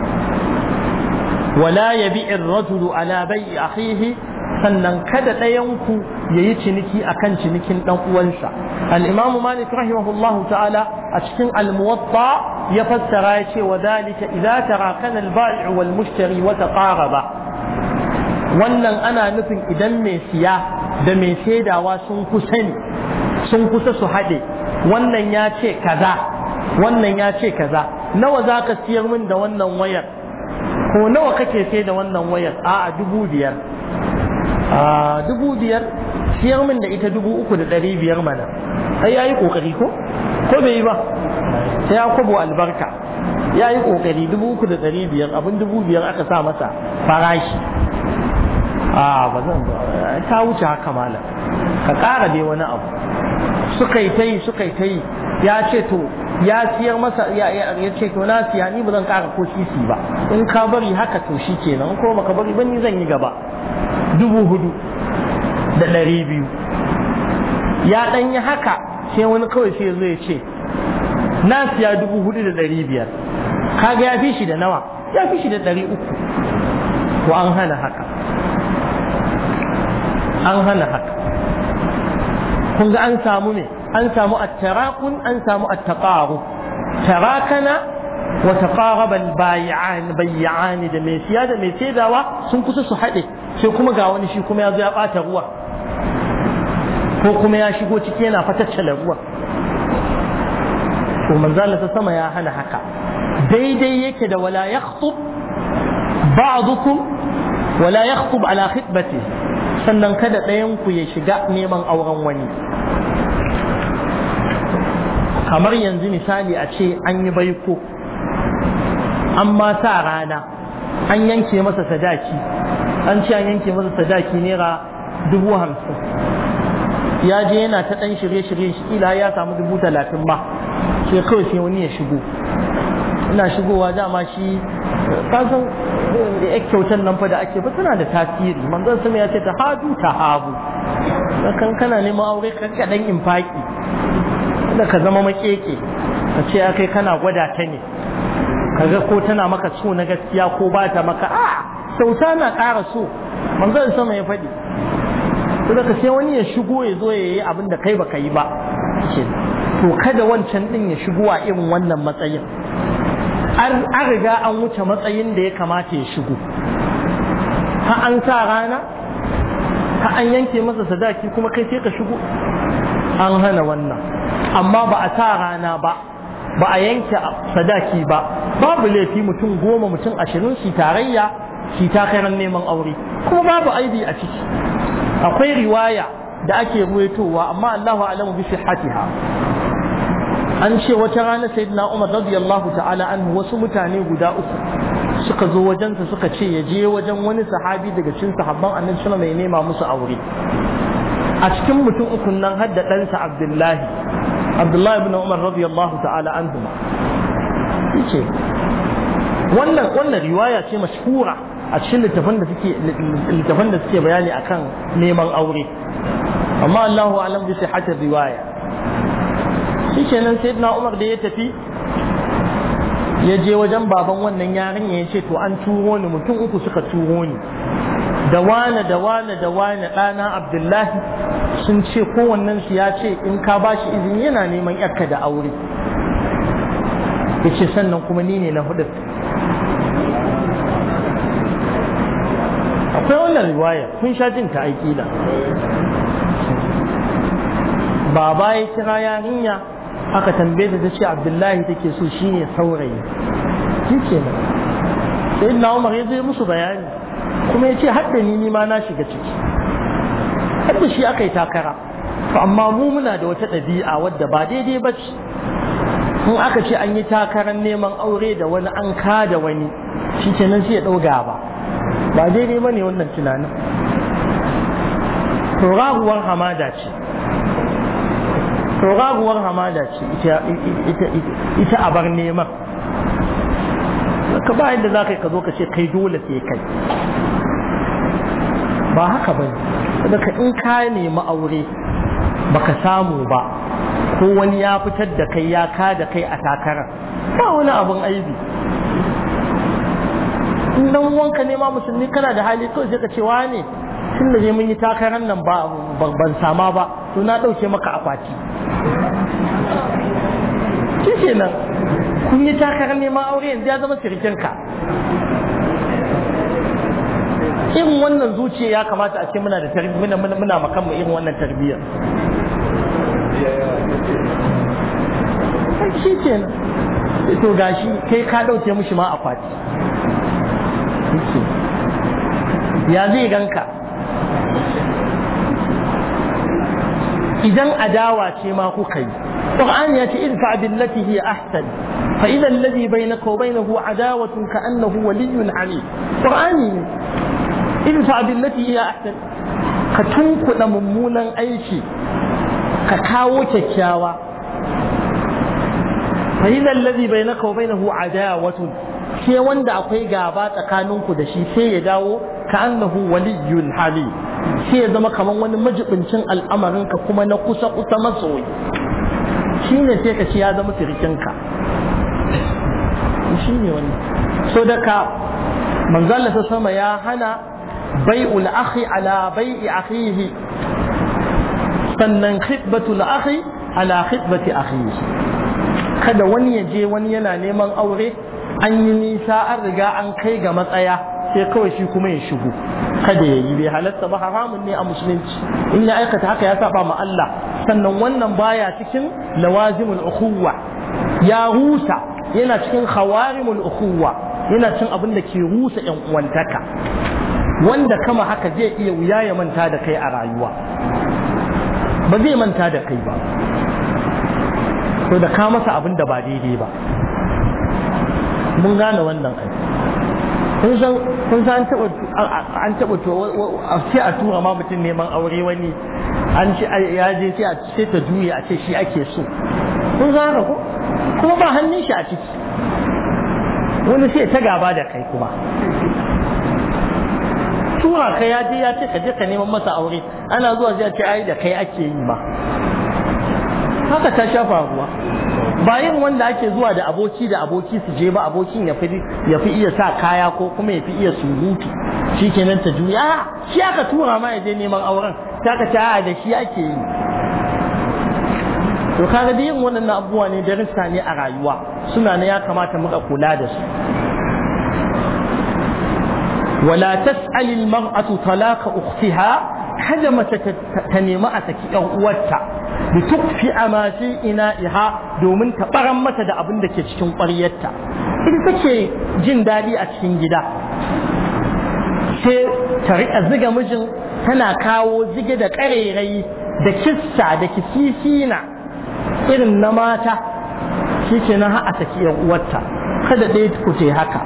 wala yabi'u ar-rajulu ala bai'i akhihi, sannan kada ɗayanku ya yi ciniki akan cinikin ɗan uwansa. al-imam Malik rahimahullahu ta'ala a cikin al-Muwatta ya fassara ya ce wa dalika idza tarakana al-ba'i'u wal mushtari wa taqaraba. wannan ana nufin idan mai siya da mai saidawa sun kusa ne, sun kusa su haɗe, wannan ya ce kaza wannan ya ce kaza, nawa za ka siyar min da wannan wayar, ko nawa kake sai da wannan wayar? a'a dubu biyar. a dubu biyar siyar min da ita dubu uku da ɗari biyar mana. ai yayi kokari ko ko bai yi ba? sai ya kwabo albarka, yayi kokari. dubu uku da ɗari biyar, abin dubu biyar aka sa masa farashi. a ba zan ta wuce haka malam, ka ƙara dai wani abu. suka yi ta yi suka yi ta yi, ya ce to ya siyar masa, ya ce to na siya, ni ba zan ƙara ko sisi ba, in ka bari haka to shi kenan, ko baka bari ba ni zan yi gaba. dubu hudu da ɗari biyu ya dan yi haka sai wani kawai sai zo ya ce na siya dubu hudu da ɗari biyar kaga ya fi shi da nawa ya fi shi da ɗari uku to an hana haka an hana haka kun ga an samu ne an samu at-tarakun an samu at-taqarub tarakana wa taqaraba al-bai'an bai'an da mai siya da mai saidawa sun kusa su haɗe sai kuma ga wani shi kuma ya zo ya ɓata ruwa ko kuma ya shigo ciki yana fataccala ruwa to manzala ta sama ya hana haka daidai yake da wala yakhطب ba'dukum wala yakhطب ala khitbati sannan kada ɗayan ku ya shiga neman auren wani kamar yanzu misali a ce an yi baiko an ma sa rana an yanke masa sadaki an ce an yanke masa sadaki naira dubu hamsin ya je yana ta ɗan shirye-shirye shi ila ya samu dubu talatin ba sai kawai sai wani ya shigo ina shigowa dama shi kasan da ya kyautar nan fa da ake ba tana da tasiri manzon sama ya ce ta hadu ta habu kan kana neman aure ka kaɗan infaki da ka zama makeke ka ce ya kai kana gwada ta ne kaga ko tana maka so na gaskiya ko ba ta maka a kyauta na ƙara so manzon sama ya faɗi kuma ka sai wani ya shigo ya zo ya yi abin da kai baka yi ba to kada wancan din ya shigo a irin wannan matsayin an riga an wuce matsayin da ya kamata ya shigo ha an sa rana ha an yanke masa sadaki kuma kai sai ka shigo an hana wannan amma ba a sa rana ba ba a yanke sadaki ba babu laifi mutum goma mutum ashirin shi tarayya shi takarar neman aure kuma babu aibi a ciki akwai riwaya da ake ruwaitowa amma Allahu a'lamu bi sihhatiha an ce wata rana sayyidina Umar radiyallahu ta'ala anhu wasu mutane guda uku suka zo wajensa suka ce ya je wajen wani sahabi daga cikin sahabban Annabi sallallahu alaihi wasallam ya nema musu aure a cikin mutum uku nan har da ɗansa Abdullahi Abdullahi ibn Umar radiyallahu ta'ala anhu yace wannan wannan riwaya ce mashhura a cikin littafan da suke littafan da suke bayani akan neman aure amma Allahu a'lam bi sihhatir riwaya shikenan sayyidina Umar da ya tafi ya je wajen baban wannan yarinya ya ce to an turo ni mutum uku suka turo ni da wane da wane da wane ɗana Abdullahi sun ce kowannen su ya ce in ka bashi izini yana neman yarka da aure yace sannan kuma ni ne na hudu akwai wannan riwaya kun sha jin ta aiki da baba ya kira yarinya aka tambaye ta ce Abdullahi take so shine saurayi shike ne sai na Umar ya zai musu bayani kuma yace hadda ni ni ma na shiga ciki hadda shi aka yi takara to amma mu muna da wata ɗabi'a wadda ba daidai ba ce in aka ce an yi takarar neman aure da wani an ka da wani shi kenan sai ya ɗauga ba ba daidai ba ne wannan tunanin tauraruwar hamada ce tauraruwar hamada ce ita a bar neman ka ba yadda za ka yi ka zo ka ce kai dole sai kai ba haka ba ne daga in ka nemi aure baka samu ba ko wani ya fitar da kai ya ka da kai a takarar ba wani abin aibi in dan wanka ne ma musulmi kana da hali kawai sai ka ce wane tun da mun yi takarar nan ba ban sama ba to na dauke maka akwati shi nan kun yi takarar neman aure yanzu ya zama sirikinka irin wannan zuciya ya kamata a ce muna da tarbiyya muna muna makan mu irin wannan tarbiyyar shi kenan to gashi kai ka dauke mishi ma akwati ya zai ganka idan adawa ce ma kuka yi Qur'ani ya ce idfa billati hiya ahsan fa idha alladhi bainaka wa bainahu adawatun ka'annahu waliyyun alim Qur'ani ne idfa billati hiya ahsan ka tunkuda mummunan aiki ka kawo kyakkyawa fa idha alladhi bainaka wa bainahu adawatun ke wanda akwai gaba tsakaninku da shi sai ya dawo ka'annahu waliyyun halim sai ya zama kamar wani majibincin al'amarinka kuma na kusa kusa masoyi shine sai ka ce ya zama sirikinka shine wannan so daga manzalla ta sama ya hana bai'ul akhi ala bai'i akhihi sannan khitbatul akhi ala khitbati akhihi kada wani ya je wani yana neman aure an yi nisa an riga an kai ga matsaya sai kawai shi kuma ya shigo kada ya yi bai halatta ba haramun ne a musulunci in ya aikata haka ya saba ma Allah sannan wannan baya cikin lawazimul ukhuwa ya rusa yana cikin khawarimul ukhuwa yana cin abin da ke rusa yan uwantaka wanda kama haka zai iya wuya ya manta da kai a rayuwa ba zai manta da kai ba to da ka masa abin da ba daidai ba mun gane wannan kai kun san kun san an taba to sai a tura ma mutum neman aure wani an ce ya je sai a ce ta juye a ce shi ake so kun san haka ko kuma ba hannun shi a ciki wani sai ta gaba da kai kuma tura kai ya je ya ce ka je ka neman masa aure ana zuwa zai ce ai da kai ake yi ma haka ta shafa ruwa bayan wanda ake zuwa da aboki da aboki su je ba abokin ya fi ya fi iya sa kaya ko kuma ya fi iya surutu shikenan ta juya shi aka tura ma ya je neman auren ta ka ta da shi ake yi to kaga da yin wannan abubuwa ne darussa ne a rayuwa suna ne ya kamata muka kula da su wala tas'al al-mar'atu talaqa ukhtiha kada mace ta nemi a saki ɗan uwarta da tukfi a masu ina'iha domin ta ɓaran mata da abin da ke cikin ƙwaryarta ita take jin daɗi a cikin gida sai ta riƙa ziga mijin tana kawo zige da ƙarerai da kissa da kisisina irin na mata shi ke nan a saki ‘yan uwarta kada ɗaya ku ce haka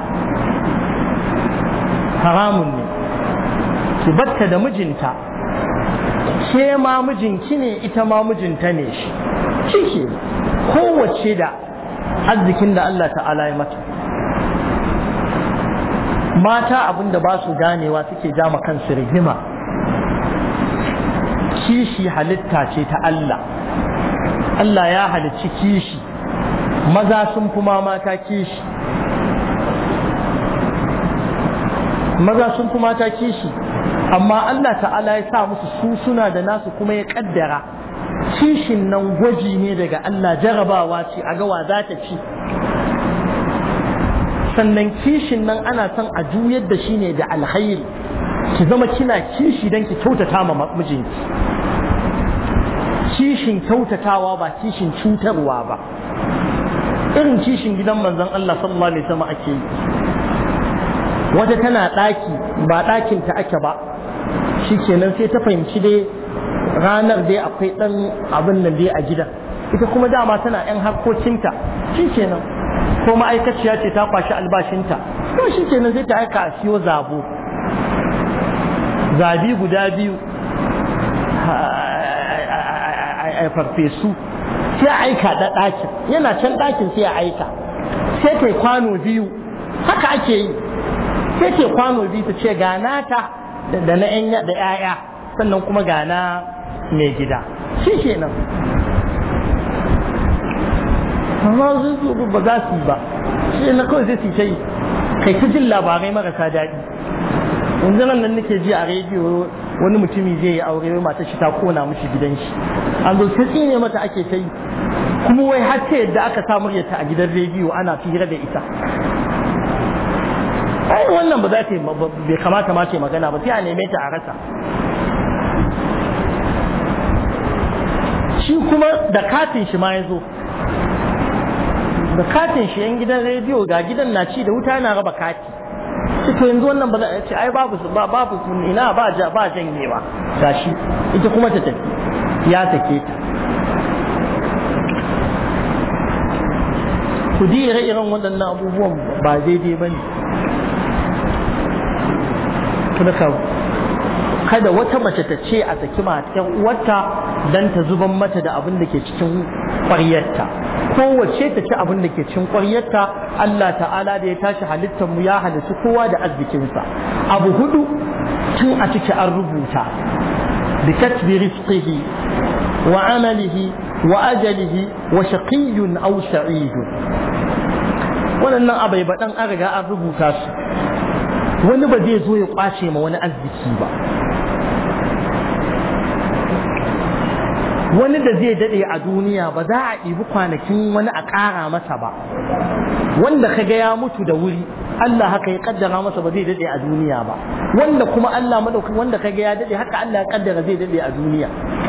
haramun ne ki batta da mijinta ke ma mijinki ne ita ma mijinta ne shi shi ke kowace da arzikin da Allah ta'ala ya mata mata abinda ba su ganewa suke jama kansu rigima kishi halitta ce ta Allah Allah ya halicci kishi maza sun kuma mata kishi maza sun kuma mata kishi amma Allah ta'ala ya sa musu su suna da nasu kuma ya kaddara kishin nan gwaji ne daga Allah jarabawa ce a gawa za ta ci sannan kishin nan ana son a juyar da shi ne da alkhairi ki zama kina kishi don ki kyautata ma mijinki kishin kyautatawa ba kishin cutarwa ba irin kishin gidan manzon Allah sallallahu alaihi wasallam ake yi wata tana daki ba dakin ta ake ba shikenan sai ta fahimci dai ranar dai akwai dan abin nan dai a gidan ita kuma dama tana yan harkokinta shikenan ko ma'aikaciya ce ta kwashi albashinta to shikenan sai ta aika a siyo zabo zabi guda biyu a farfesu sai a aika da ɗakin yana can ɗakin sai a aika sai ta kwano biyu haka ake yi sai ta kwano biyu ta ce ga nata da na ƴan da ƴaƴa sannan kuma ga na mai gida shi kenan amma su ba za su yi ba shi na kawai sai su ta yi kai ta jin labarai marasa daɗi yanzu nan nan nake ji a rediyo wani mutumi zai yi aure matar shi ta kona mishi gidan shi an zo ta tsine mata ake ta yi kuma wai har ta yadda aka sa muryarta a gidan rediyo ana fira da ita ai wannan ba za ta bai kamata ma ce magana ba sai a neme ta a rasa shi kuma da katin shi ma ya zo da katin shi yan gidan rediyo ga gidan na ci da wuta na raba kati shi to yanzu wannan ba za a ce ai babu ba babu ina ba ja ba janyewa gashi ita kuma ta tafi ya take ta ku ji ire-iren waɗannan abubuwan ba daidai ba ne kada wata mace ta ce a saki matan uwarta dan ta zuban mata da abin da ke cikin ƙwaryarta kowace ta ci abin da ke cikin ƙwaryarta Allah ta'ala da ya tashi halittar mu ya halittu kowa da arzikinsa abu hudu tun a ciki an rubuta bi katbi rizqihi wa amalihi wa ajalihi wa shaqiyyun aw sa'idun. Waɗannan abai baɗan an riga an rubuta su, wani ba zai zo ya kwace ma wani arziki ba, wani da zai daɗe a duniya ba za a ɗibi kwanakin wani a ƙara masa ba, wanda kaga ya mutu da wuri Allah haka ya kaddara masa ba zai daɗe a duniya ba, wanda kuma Allah madaukakin wanda kaga ya daɗe haka Allah ya kaddara zai daɗe a duniya.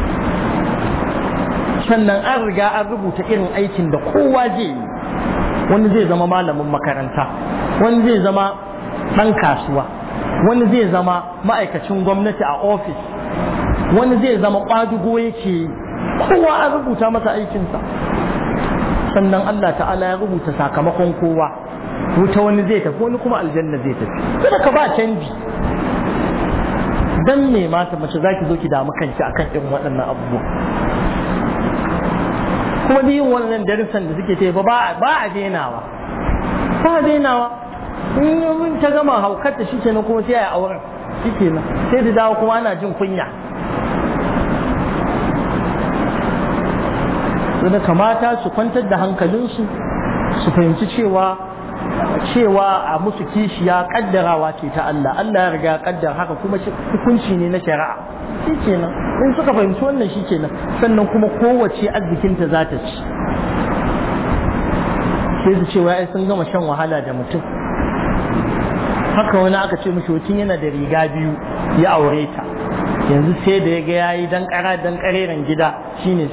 Sannan an riga an rubuta irin aikin da kowa zai yi, wani zai zama malamin makaranta, wani zai zama ɗan kasuwa, wani zai zama ma'aikacin gwamnati a ofis, wani zai zama ƙwadugo yake, kowa an rubuta masa aikinsa. Sannan Allah ta'ala ya rubuta sakamakon kowa, wuta wani zai tafi wani kuma aljanna zai tafi, kada ka ba canji. Dan me mata mace zaki zo ki damu kanki akan irin waɗannan abubuwa? Kuma da yin wannan darussan da suke ta ba ba a denawa, ba a denawa. In mun ta gama haukar ta shikenan kuma sai a yi auren shikenan, sai da dawo kuma ana jin kunya. Sai kamata su kwantar da hankalinsu su fahimci cewa cewa a musu kishiya kaddarawa ce ta Allah. Allah ya riga kaddara haka, kuma hukunci ne na shari'a. Shikenan in suka fahimci wannan shikenan, sannan kuma kowace arzikinta za ta ci. Sai su cewa ai sun gama shan wahala da mutum. Haka wani aka ce mishi mutum yana da riga biyu ya aure ta, yanzu sai da ya ga yayi dan kara dan kareren gida shine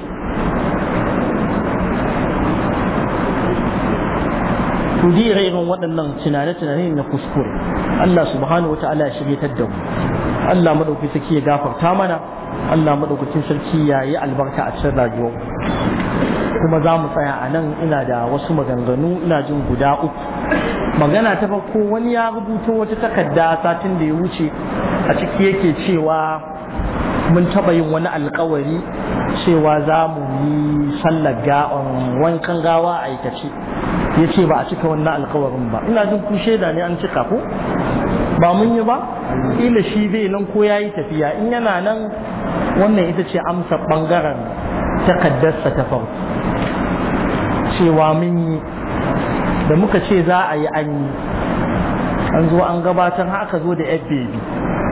ku ji irin waɗannan tunane-tunane na kuskure. Allah subhanahu wata'ala ya shiryatar da mu, Allah madauki sarki ya gafarta mana, Allah madaukakin sarki ya yi albarka a cikin rayuwar. Kuma za mu tsaya a nan, ina da wasu maganganu ina jin guda uku. Magana ta farko, wani ya rubuto wata takarda satin da ya wuce, a ciki yake cewa mun taɓa yin wani alkawari cewa za mu yi sallar wankan gawa a aikace. Ya ce ba a cika wannan alkawarin ba. Ina jin ku shaida ne an cika ko ba mun yi ba, ila shi bai nan ko yayi tafiya. In yana nan, wannan ita ce amsa bangaren takaddarsa ta farko, cewa mun yi da muka ce za a yi an yi, an zo an gabatar haka zo da F B B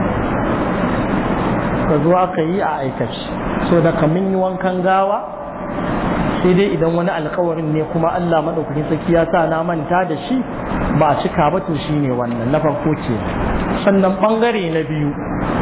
ka zo aka yi a aikace. So da kamin yi wankan gawa, sai dai idan wani alkawarin ne kuma Allah madaukakin sarki ya sa na manta da shi ba a cika ba, to shine wannan na farko ce. Sannan bangare na biyu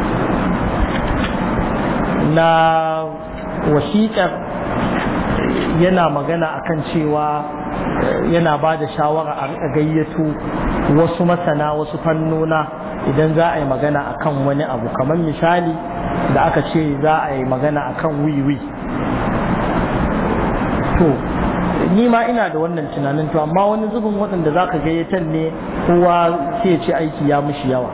na wasiƙar yana magana akan cewa yana ba da shawara a gayyato wasu masana wasu fannona idan za a yi magana akan wani abu, kamar misali da aka ce za a yi magana akan wiwi. To ni ma ina da wannan tunanin, to amma wani zubin waɗanda za ka gayyatar ne kowa sai ya ce aiki ya mishi yawa.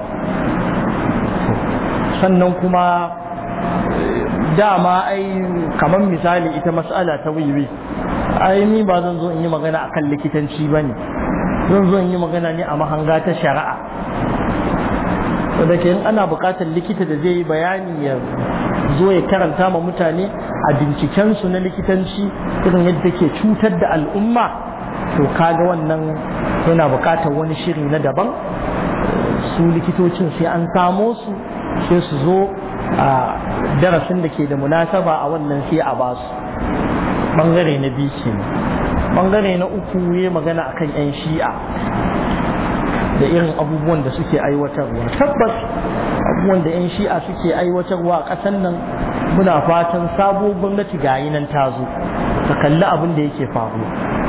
Sannan kuma dama ai kamar misali ita mas'ala ta wiwi, ai ni ba zan zo in yi magana akan likitanci ba ne, zan zo in yi magana ne a mahanga ta shari'a. Wadda ke ana buƙatar likita da zai yi bayani ya zo ya karanta ma mutane a bincikensu na likitanci irin yadda ke cutar da al'umma, to kaga wannan yana buƙatar wani shiri na daban. Su likitocin sai an samo su, sai su zo a darasin da ke da munasaba a wannan sai a ba su. Bangare na biyu ke. Bangare na uku ya magana akan 'yan shi'a da irin abubuwan da suke aiwatarwa. Tabbas abubuwan da 'yan shi'a suke aiwatarwa a ƙasar nan, muna fatan sabo gwamnati gayi nan ta zo ta kalli abin da yake faruwa.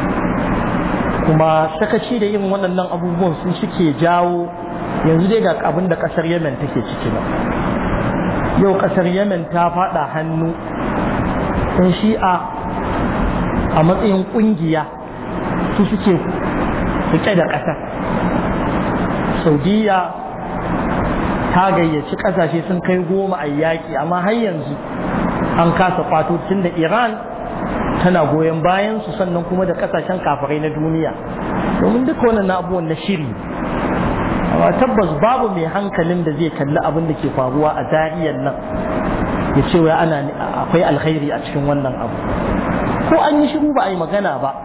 Kuma sakaci da irin waɗannan abubuwan sun suke jawo yanzu dai ga abin da ƙasar Yemen take ciki ba. Yau ƙasar Yemen ta faɗa hannu 'yan shi'a a matsayin ƙungiya, su suke rike da ƙasar. Saudiya ta gayyaci ƙasashe sun kai goma a yaƙi, amma har yanzu an kasa kwato, tun da Iran tana goyon bayan su, sannan kuma da ƙasashen kafirai na duniya, domin duka wannan abubuwan na shiri amma tabbas babu mai hankalin da zai kalli abin da ke faruwa a Zariyan nan ya ce wai ana akwai alkhairi a cikin wannan abu, ko an yi shiru ba a yi magana ba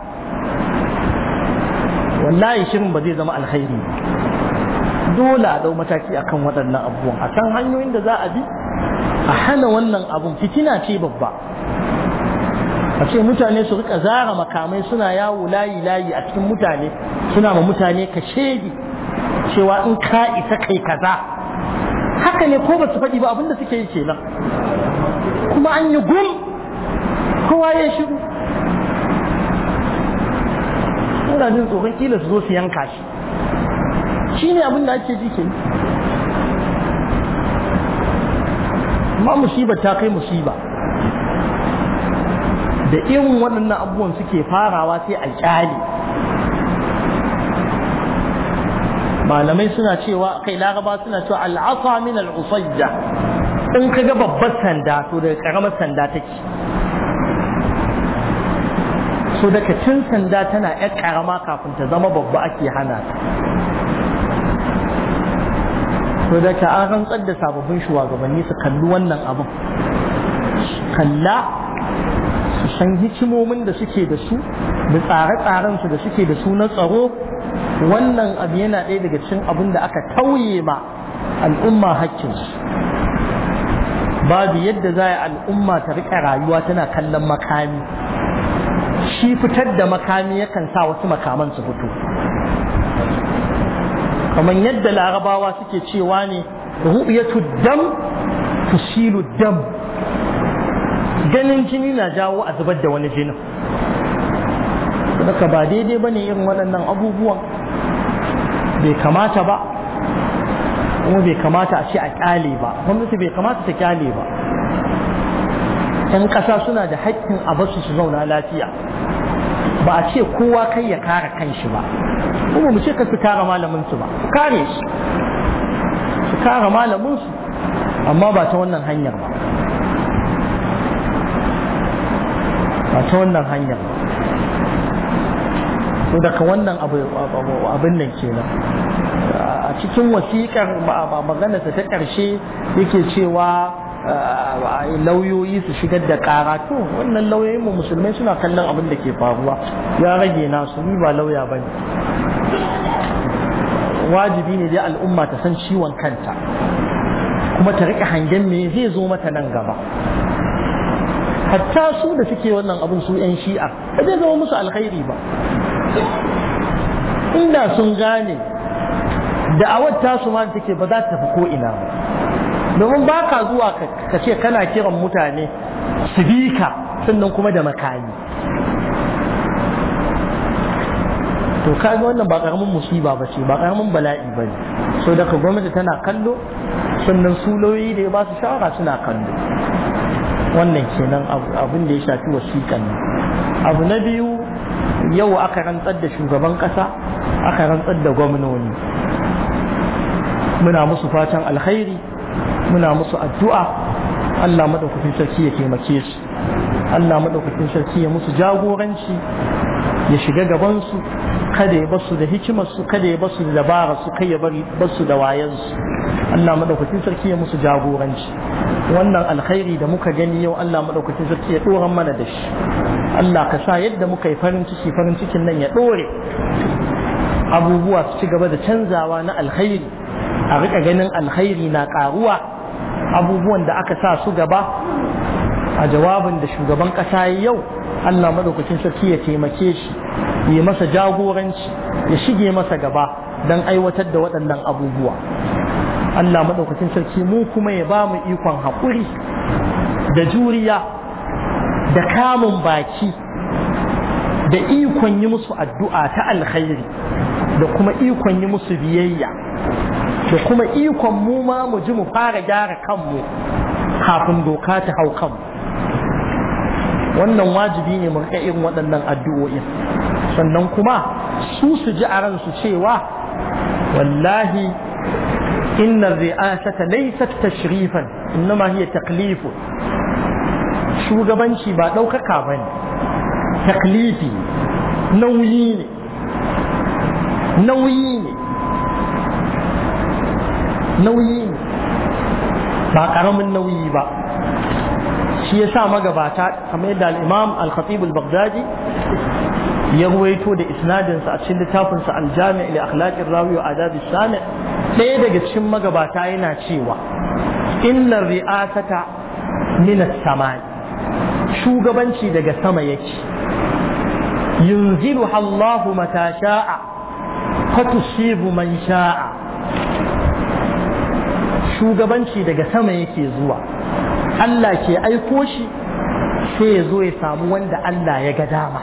wallahi shirin ba zai zama alkhairi. Dole a dau mataki akan waɗannan abubuwan, a san hanyoyin da za a bi a hana wannan abun. Fitina ce babba a ce mutane su rika zara makamai suna yawo layi layi a cikin mutane, suna ma mutane ka shedi cewa in ka isa kai kaza. Haka ne ko ba su faɗi ba abinda suke yi kenan, kuma an yi gum kowa ya shiru. Ina jin tsoron kila su zo su yanka shi, shi ne abin da ake ji ke. amma musiba ta kai musiba, da irin waɗannan abubuwan suke farawa sai a kyale. Malamai suna cewa kai laraba suna cewa al'asa min al'usayya, in ka ga babbar sanda to daga karamar sanda take. So daga cin sanda tana yar karama kafin ta zama babba ake hana ta. So daga an rantsar da sababbin shugabanni su kalli wannan abin, kalla su san hikimomin da suke da su da tsare-tsaren su da suke da su na tsaro. Wannan abu yana ɗaya daga cikin abin da aka tauye ma al'umma haƙƙinsu. Babu yadda za a al'umma ta riƙa rayuwa tana kallon makami, shi fitar da makami yakan sa wasu makaman su fito. Kamar yadda larabawa suke cewa ne, ru'yatu dam tusilu dam, ganin jini na jawo a zubar da wani jinin. Daga ba daidai ba ne irin waɗannan abubuwan, bai kamata ba, kuma bai kamata a ce a kyale ba, gwamnati bai kamata ta kyale ba. ‘Yan ƙasa suna da haƙƙin a basu su zauna lafiya, ba a ce kowa kai ya kare kanshi ba, kuma mu ce ka su kare malaminsu ba, su kare shi su kare malaminsu, amma ba ta wannan hanyar ba ba ta wannan hanyar ba. To daga wannan abin nan kenan a cikin wasiƙar maganarsa ta ƙarshe yake cewa lauyoyi su shigar da ƙara. To wannan lauyoyin mu musulmai suna kallon abin da ke faruwa, ya rage nasu, ni ba lauya ba ne. Wajibi ne dai al'umma ta san ciwon kanta, kuma ta riƙa hangen me zai zo mata nan gaba. Hatta su da suke wannan abin, su 'yan shi'a, ba zai zama musu alkhairi ba. Inda sun gane da'awar tasu ma da take ba za ta tafi ko ina ba, domin ba ka zuwa ka ce kana kiran mutane su bi ka sannan kuma da makami. To kaga wannan ba karamin musiba ba ce, ba karamin bala'i ba ne. So daga gwamnati tana kallo, sannan su lauyoyi da ya ba su shawara suna kallo. Wannan kenan abin da ya shafi wasiƙan. Abu na biyu, yau aka rantsar da shugaban ƙasa, aka rantsar da gwamnoni. Muna musu fatan alkhairi, muna musu addu'a, Allah madaukakin sarki ya taimake su, Allah madaukakin sarki ya musu jagoranci, ya shiga gabansu, kada ya basu da hikimarsu, kada ya basu da dabararsu, kai ya bari basu da wayansu. Allah madaukakin sarki ya musu jagoranci. Wannan alkhairi da muka gani yau, Allah madaukakin sarki ya doran mana da shi. Allah ka sa yadda muka yi farin ciki, farin cikin nan ya dore, abubuwa su ci gaba da canzawa na alkhairi, a rika ganin alkhairi na karuwa. Abubuwan da aka sa su gaba a jawabin da shugaban kasa yau, Allah madaukakin sarki ya taimake shi, ya masa jagoranci, ya shige masa gaba don aiwatar da waɗannan abubuwa. Allah madaukakin sarki mu kuma ya ba mu ikon haƙuri da juriya da kamun baki da ikon yi musu addu'a ta alkhairi, da kuma ikon yi musu biyayya, da kuma ikon mu ma mu ji mu fara gyara kanmu kafin doka ta hau kanmu. Wannan wajibi ne mu riƙa irin waɗannan addu'o'in, sannan kuma su su ji a ransu cewa wallahi inna ri'asata laysat tashrifan innama hiya taklifun. Shugabanci ba ɗaukaka bane, taklifi, nauyi ne nauyi ne nauyi ne ba ƙaramin nauyi ba. shi ya sa magabata kamar yadda al-imam al-khatib al-baghdadi ya ruwaito da isnadinsa a cikin littafinsa al-jami' li akhlaqir rawi wa adab as-sami' ɗaya daga cikin magabata yana cewa inna ri'asata min as-samai, shugabanci daga sama yake, yunziluha Allahu mata sha'a fatusibu man sha'a. Shugabanci daga sama yake zuwa, Allah ke aiko shi sai ya zo ya samu wanda Allah ya ga dama.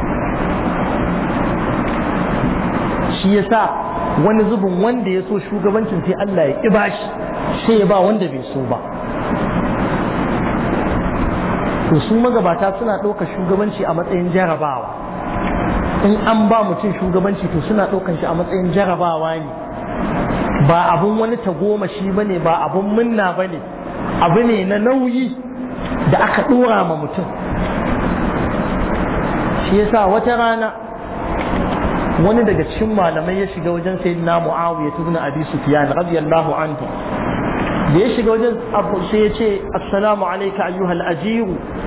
shi yasa wani zubin wanda ya so shugabancin sai Allah ya ƙiba shi sai ya ba wanda bai so ba. to su magabata suna ɗaukar shugabanci a matsayin jarabawa. in an ba mutum shugabanci to suna ɗaukar shi a matsayin jarabawa ne, ba abun wani tagomashi ba ne, ba abun munna ba ne, abu ne na nauyi da aka ɗora ma mutum. shi yasa wata rana wani daga cikin malamai ya shiga wajen sayyidina Muawiya ibn Abi Sufyan radiyallahu anhu. da ya shiga wajen abu sai ya ce assalamu alayka ayyuhal ajir,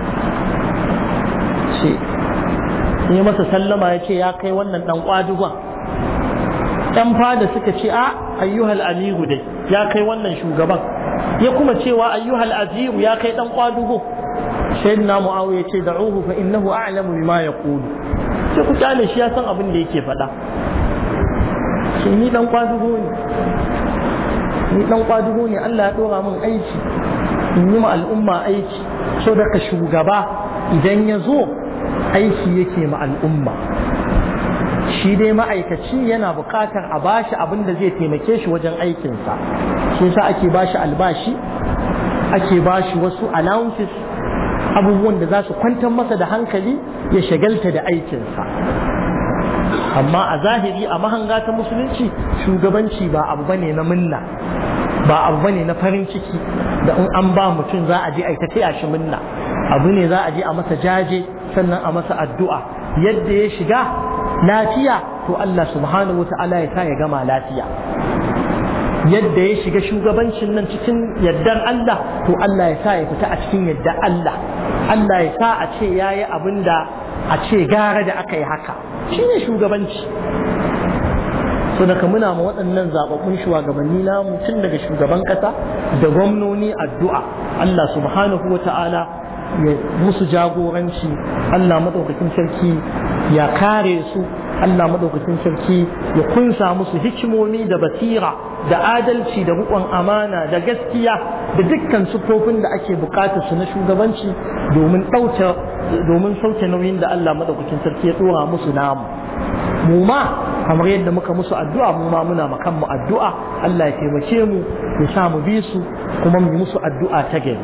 sai ya masa sallama ya ce ya kai wannan dan kwadugon. dan fada suka ce a ayyuhal amiru dai ya kai wannan shugaban, ya kuma cewa ayyuhal ajir ya kai dan kwadugo. sayyidina Muawiya ya ce da'uhu fa innahu a'lamu bima yaqulu, sai ku kyale shi ya san abin da yake faɗa. shi ni dan kwadugo ne ni dan kwadugo ne Allah ya dora min aiki in yi ma al'umma aiki, so daga shugaba idan ya zo aiki yake ma al'umma. shi dai ma'aikaci yana buƙatar a bashi abin da zai taimake shi wajen aikinsa, shi yasa ake bashi albashi, ake bashi wasu allowances, abubuwan da za su kwantar masa da hankali ya shagalta da aikinsa. amma a zahiri a mahanga ta musulunci shugabanci ba abu bane na minna, ba abu bane na farin ciki da in an ba mutum za a je a ta taya shi minna. abu ne za a je a masa jaje sannan a masa addu'a yadda ya shiga lafiya to Allah subhanahu wata'ala ya sa ya gama lafiya, yadda ya shiga shugabancin nan cikin yaddar Allah to Allah ya sa ya fita a cikin yaddar Allah. Allah ya sa a ce yayi abinda a ce gara da aka yi haka, shine shugabanci. so daga muna ma waɗannan zababbun shugabanni namu tun daga shugaban ƙasa da gwamnoni addu'a Allah subhanahu wata'ala ya musu jagoranci, Allah madaukakin sarki ya kare su, Allah madaukakin sarki ya kunsa musu hikimomi da basira da adalci da riƙon amana da gaskiya da dukkan sufofin da ake bukatar su na shugabanci domin ɗauke domin sauke nauyin da Allah madaukakin sarki ya ɗora musu namu. mu ma kamar yadda muka musu addu'a mu ma muna makan mu addu'a Allah ya taimake mu ya sa mu bi su kuma mu yi musu addu'a ta gari.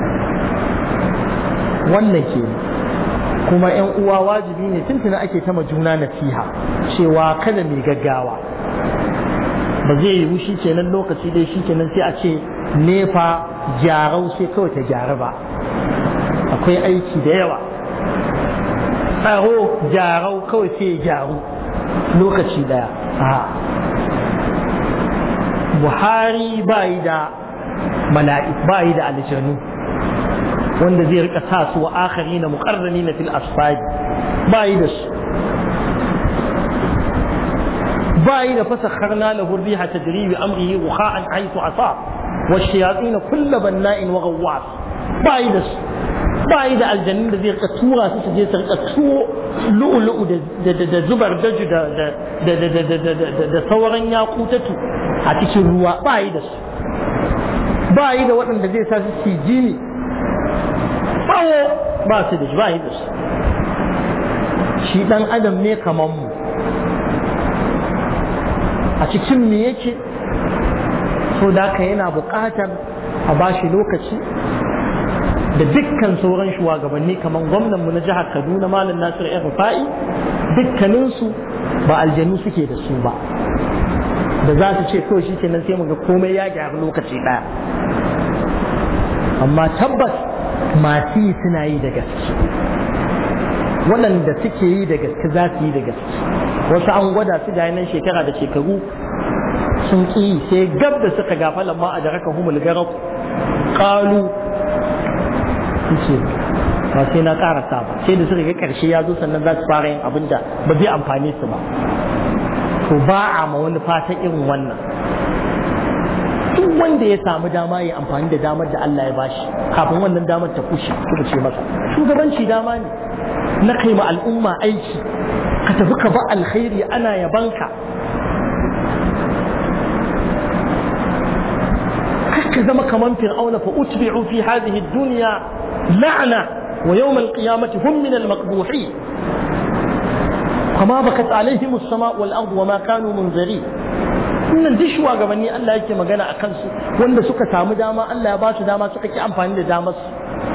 wannan ke kuma ‘yan uwa wajibi ne tuntuna ake ta juna nasiha cewa kada mai gaggawa. ba zai yi shi kenan lokaci dai shi kenan sai a ce nefa gyarau sai kawai ta gyara ba, akwai aiki da yawa. tsaro gyarau kawai sai ya gyaru lokaci daya. Buhari ba yi da mala'ik ba yi da aljanu wanda zai rika sa su wa akhari na muqarrani na fil asfadi, ba yi da su. ba yi da fasakharna lahu riha tajri bi amrihi ruha'an haythu asa wa shayatin kull banna'in wa ghawwas, ba yi da su. ba yi da aljannin da zai rika tura su su je su rika tuwo lu'lu'u da zubar daju da sauran yakutatu a cikin ruwa, ba yi da su. ba yi da waɗanda zai sa su su jini bawo, ba su da shi, ba yi da su. shi ɗan adam ne kamar mu, a cikin me yake, so da ka yana buƙatar a ba shi lokaci. da dukkan sauran shugabanni kamar gwamnanmu na jihar Kaduna Malam Nasir El-Rufai, dukkaninsu ba aljanu suke da su ba da za su ce kawai shi kenan sai mu ga komai ya gyaru lokaci ɗaya. amma tabbas masu yi suna yi da gaske, waɗanda suke yi da gaske za su yi da gaske. wasu an gwada su ga nan shekara da shekaru sun ƙi sai gab da suka gafala ma a jaraka humul garab ƙalu ce ba sai na ƙarasa ba sai da suka ga ƙarshe ya zo sannan za su fara yin abin da ba zai amfane su ba. To ba a ma wani fata irin wannan. Duk wanda ya samu dama ya amfani da damar da Allah ya bashi kafin wannan damar ta kushe suka ce masa shugabanci dama ne na kai ma al'umma aiki ka tafi ka ba alkhairi ana yabanka. ka zama kaman fir'auna fa utbi'u fi hadhihi ad-dunya la'na wa yawm al-qiyamati hum min al-maqbuhin kama bakat alaihim as-sama' wal-ard wa ma kanu munzirin. wannan duk shugabanni Allah yake magana a kansu wanda suka samu dama Allah ya ba su dama suka ki amfani da damar su.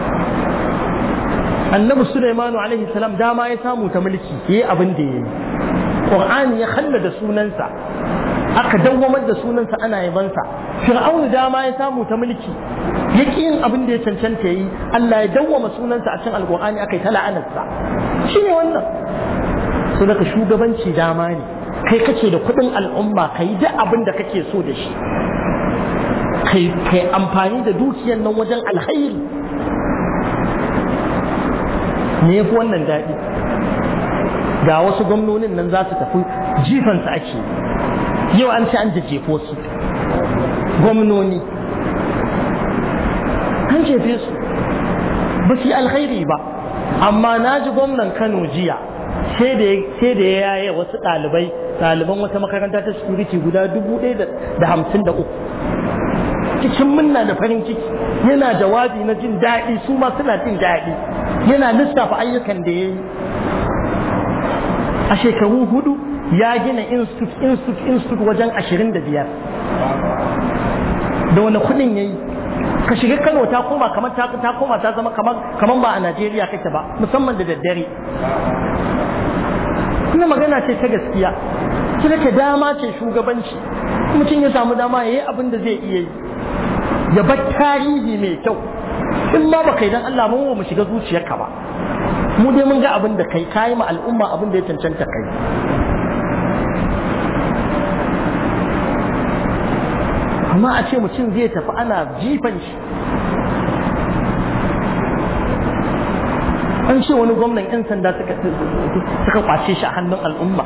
Annabi Sulaimanu alaihi salam dama ya samu ta mulki yayi abin da yayi. Qur'ani ya khallada sunansa aka dawwamar da sunansa ana yabansa. Fir'aunu dama ya samu ta mulki yake yin abin da ya cancanta yayi Allah ya dawwama sunansa a cikin alqur'ani aka yi ta la'anarsa. Shine wannan. So daga shugabanci dama ne. Kai kace da kudin al'umma kai duk abin da kake so da shi. Kai kai amfani da dukiyar nan wajen alkhairi. Me yafi wannan daɗi? Ga wasu gwamnonin nan za su tafi jifansu ake yau an ce an jejjefo su gwamnoni an jefe su ba su yi alkhairi ba. Amma na ji gwamnan Kano jiya sai da ya yaye wasu ɗalibai ɗaliban wata makaranta ta security guda dubu ɗaya da hamsin da uku cikin munna da farin ciki yana jawabi na jin daɗi su ma suna jin daɗi yana lissafa ayyukan da ya yi a shekaru hudu ya gina institute institute institute wajen ashirin da biyar da wani kudin ya yi. Ka shiga Kano ta koma kamar ta koma ta zama kamar ba a Najeriya kake ba musamman da daddare. Kuma magana ce ta gaskiya kina ka dama ce shugabanci mutum ya samu dama ya yi abin da zai iya yi ya bar tarihi mai kyau. In ma baka yi dan Allah mu mu shiga zuciyarka ba mu dai mun ga abin da kai kayi ma al'umma abin da ya cancanta kai. Amma a ce mutum zai tafi ana jifan shi. An ce wani gwamnan 'yan sanda suka kwace shi a hannun al'umma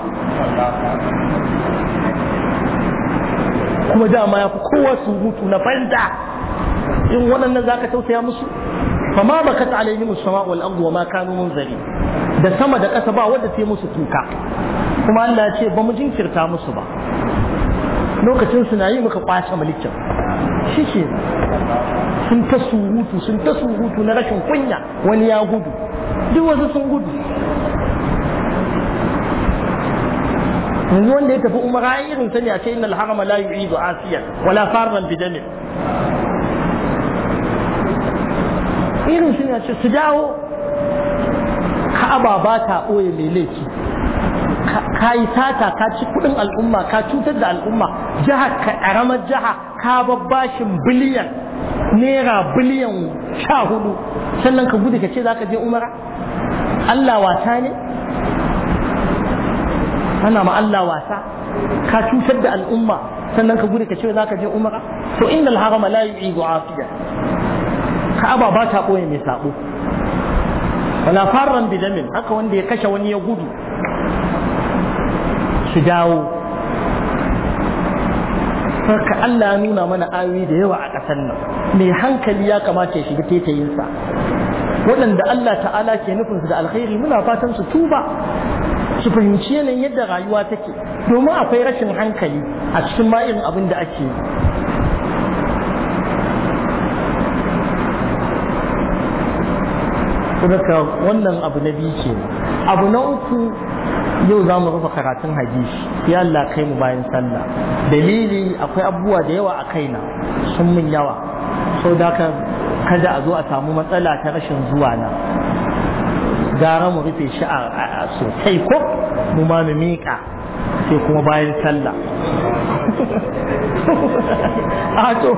kuma dama ya fi kowa surutu na fanta. In waɗannan za ka tausaya musu fama bakat alaihim as-sama' wal ardu wa ma kanu munzari. Da sama da ƙasa ba wanda sai musu tuka kuma Allah ya ce ba mu jinkirta musu ba lokacin suna yi muka kwace mulkin shi ke sun ta surutu sun ta surutu na rashin kunya wani ya gudu duk wasu sun gudu. yanzu wanda ya tafi umara irin sani a ce innal harama la yu'idu asiyan wala farran bidamin irin shi ne ce su dawo ka'aba ba ta ɓoye mai laifi ka yi sata ka ci kudin al'umma ka cutar da al'umma jihar ka ƙaramar jiha ka babbashin biliyan naira biliyan sha hudu sannan ka gudu ka ce za ka je umara. Allah wasa ne ana ma Allah wasa ka cutar da al'umma sannan ka gudu ka ce za ka je umara. to innal harama la yu'idu afiya ka'aba ba ta ɓoye mai sabo wala farran bidamin haka wanda ya kashe wani ya gudu su dawo. Haka Allah ya nuna mana ayoyi da yawa a ƙasar nan mai hankali ya kamata ya shiga tetayinsa. Waɗanda Allah ta'ala ke nufinsu da alkhairi muna fatan su tuba su fahimci yanayin yadda rayuwa take domin akwai rashin hankali a cikin ma irin abin da ake yi. Saboda wannan abu na biyu ke. Abu na uku yau za mu rufe karatun hadisi ya Allah kai mu bayan sallah. Dalili akwai abubuwa da yawa a kaina sun min yawa sau da ka kada a zo a samu matsala ta rashin zuwa na gara mu rufe shi a sosai ko mu ma mu miƙa sai kuma bayan sallah. a to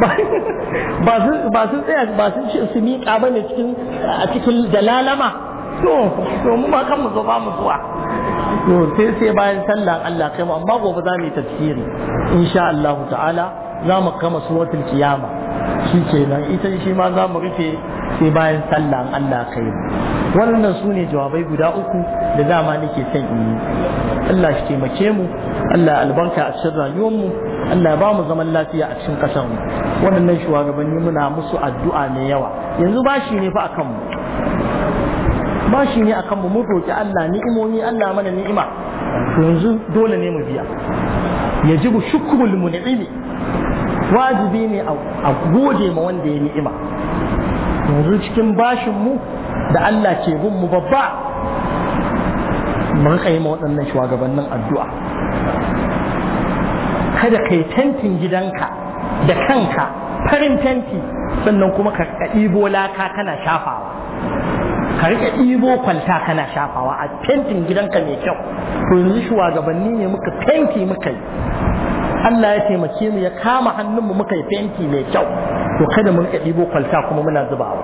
ba sun tsaya ba sun ce su miƙa ba ne a cikin dalalama to to mu ma kan mu zo ba mu zuwa to sai sai bayan sallah Allah kai mu amma gobe za mu yi tafsiri insha Allah ta'ala za mu kama suratul qiyama shi kenan ita shi ma za mu rufe sai bayan sallah Allah kai mu wannan su ne jawabai guda uku da dama nake son in yi Allah shi taimake mu Allah albarka a cikin rayuwar mu Allah ba mu zaman lafiya a cikin kasar mu waɗannan shugabanni muna musu addu'a mai yawa yanzu bashi ne fa akan mu bashi ne akan mu mu roki Allah ni'imomi Allah mana ni'ima to yanzu dole ne mu biya yajibu shukrul mun'imi wajibi ne a gode ma wanda ya ni'ima yanzu cikin bashin mu da Allah ke bin mu babba mu rika yi ma waɗannan shugabannin addu'a kada kai tentin gidanka da kanka farin tenti sannan kuma ka ɗibo laka kana shafawa ka rika ɗibo kwalta kana shafawa a tentin gidanka mai kyau to yanzu shugabanni ne muka fenti muka yi Allah ya taimake mu ya kama hannunmu muka yi fenti mai kyau to kada mu rika ɗibo kwalta kuma muna zubawa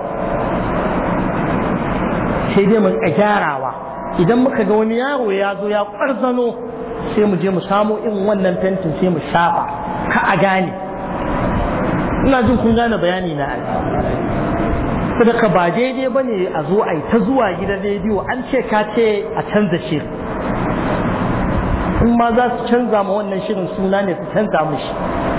sai dai mu rika gyarawa idan muka ga wani yaro ya zo ya ƙwarzano sai mu je mu samu in wannan fentin sai mu shafa ka a gane ina jin kun gane bayani na sadaka ba daidai ba ne a zo a yi ta zuwa gidan rediyo an ce ka ce a canza shiri in ma za su canza ma wannan shirin suna ne su canza mushi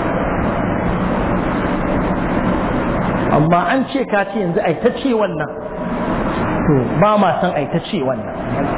amma an ce ka ce yanzu a yi ta ce wannan to ba ma san a yi ta ce wannan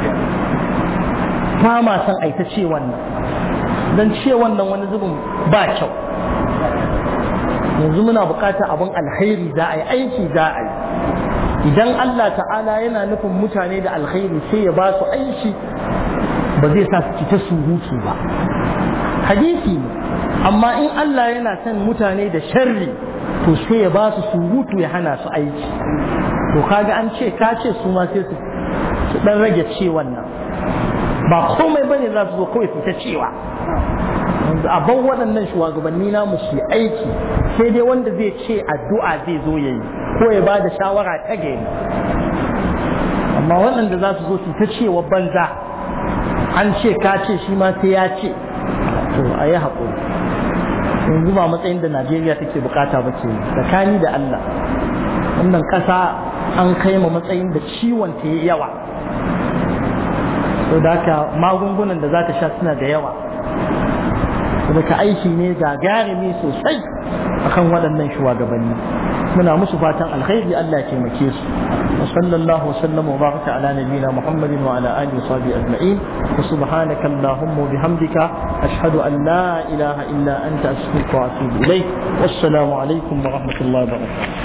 ba ma san a yi ta ce wannan don ce wannan wani zubin ba kyau yanzu muna bukatar abin alkhairi za a yi aiki za a yi idan Allah ta'ala yana nufin mutane da alkhairi sai ya ba su aiki ba zai sa su ci ta surutu ba hadisi ne amma in Allah yana son mutane da sharri to sai ya ba su surutu ya hana su aiki to kaga an ce ka ce su ma sai su dan rage ce wannan ba komai bane za su zo kawai su ta cewa a ban waɗannan shugabanni na mu su aiki sai dai wanda zai ce addu'a zai zo yayi ko ya ba da shawara ta gari amma waɗanda za su zo su ta cewa banza an ce ka ce shi ma sai ya ce to a yi haƙuri yanzu ba matsayin da Najeriya take bukata ba ke tsakani da Allah wannan ƙasa an kai ma matsayin da ciwon ta yi yawa so da haka magungunan da za ta sha suna da yawa daga aiki ne gagarumi sosai akan waɗannan shugabanni muna musu fatan alkhairi Allah ya taimake su wa sallallahu wasallam wa baraka ala nabiyyina Muhammadin wa ala alihi wa sahbihi ajma'in wa subhanaka allahumma wa bihamdika ashhadu an la ilaha illa anta astaghfiruka wa atubu ilayk wassalamu alaikum wa rahmatullahi wa barakatuh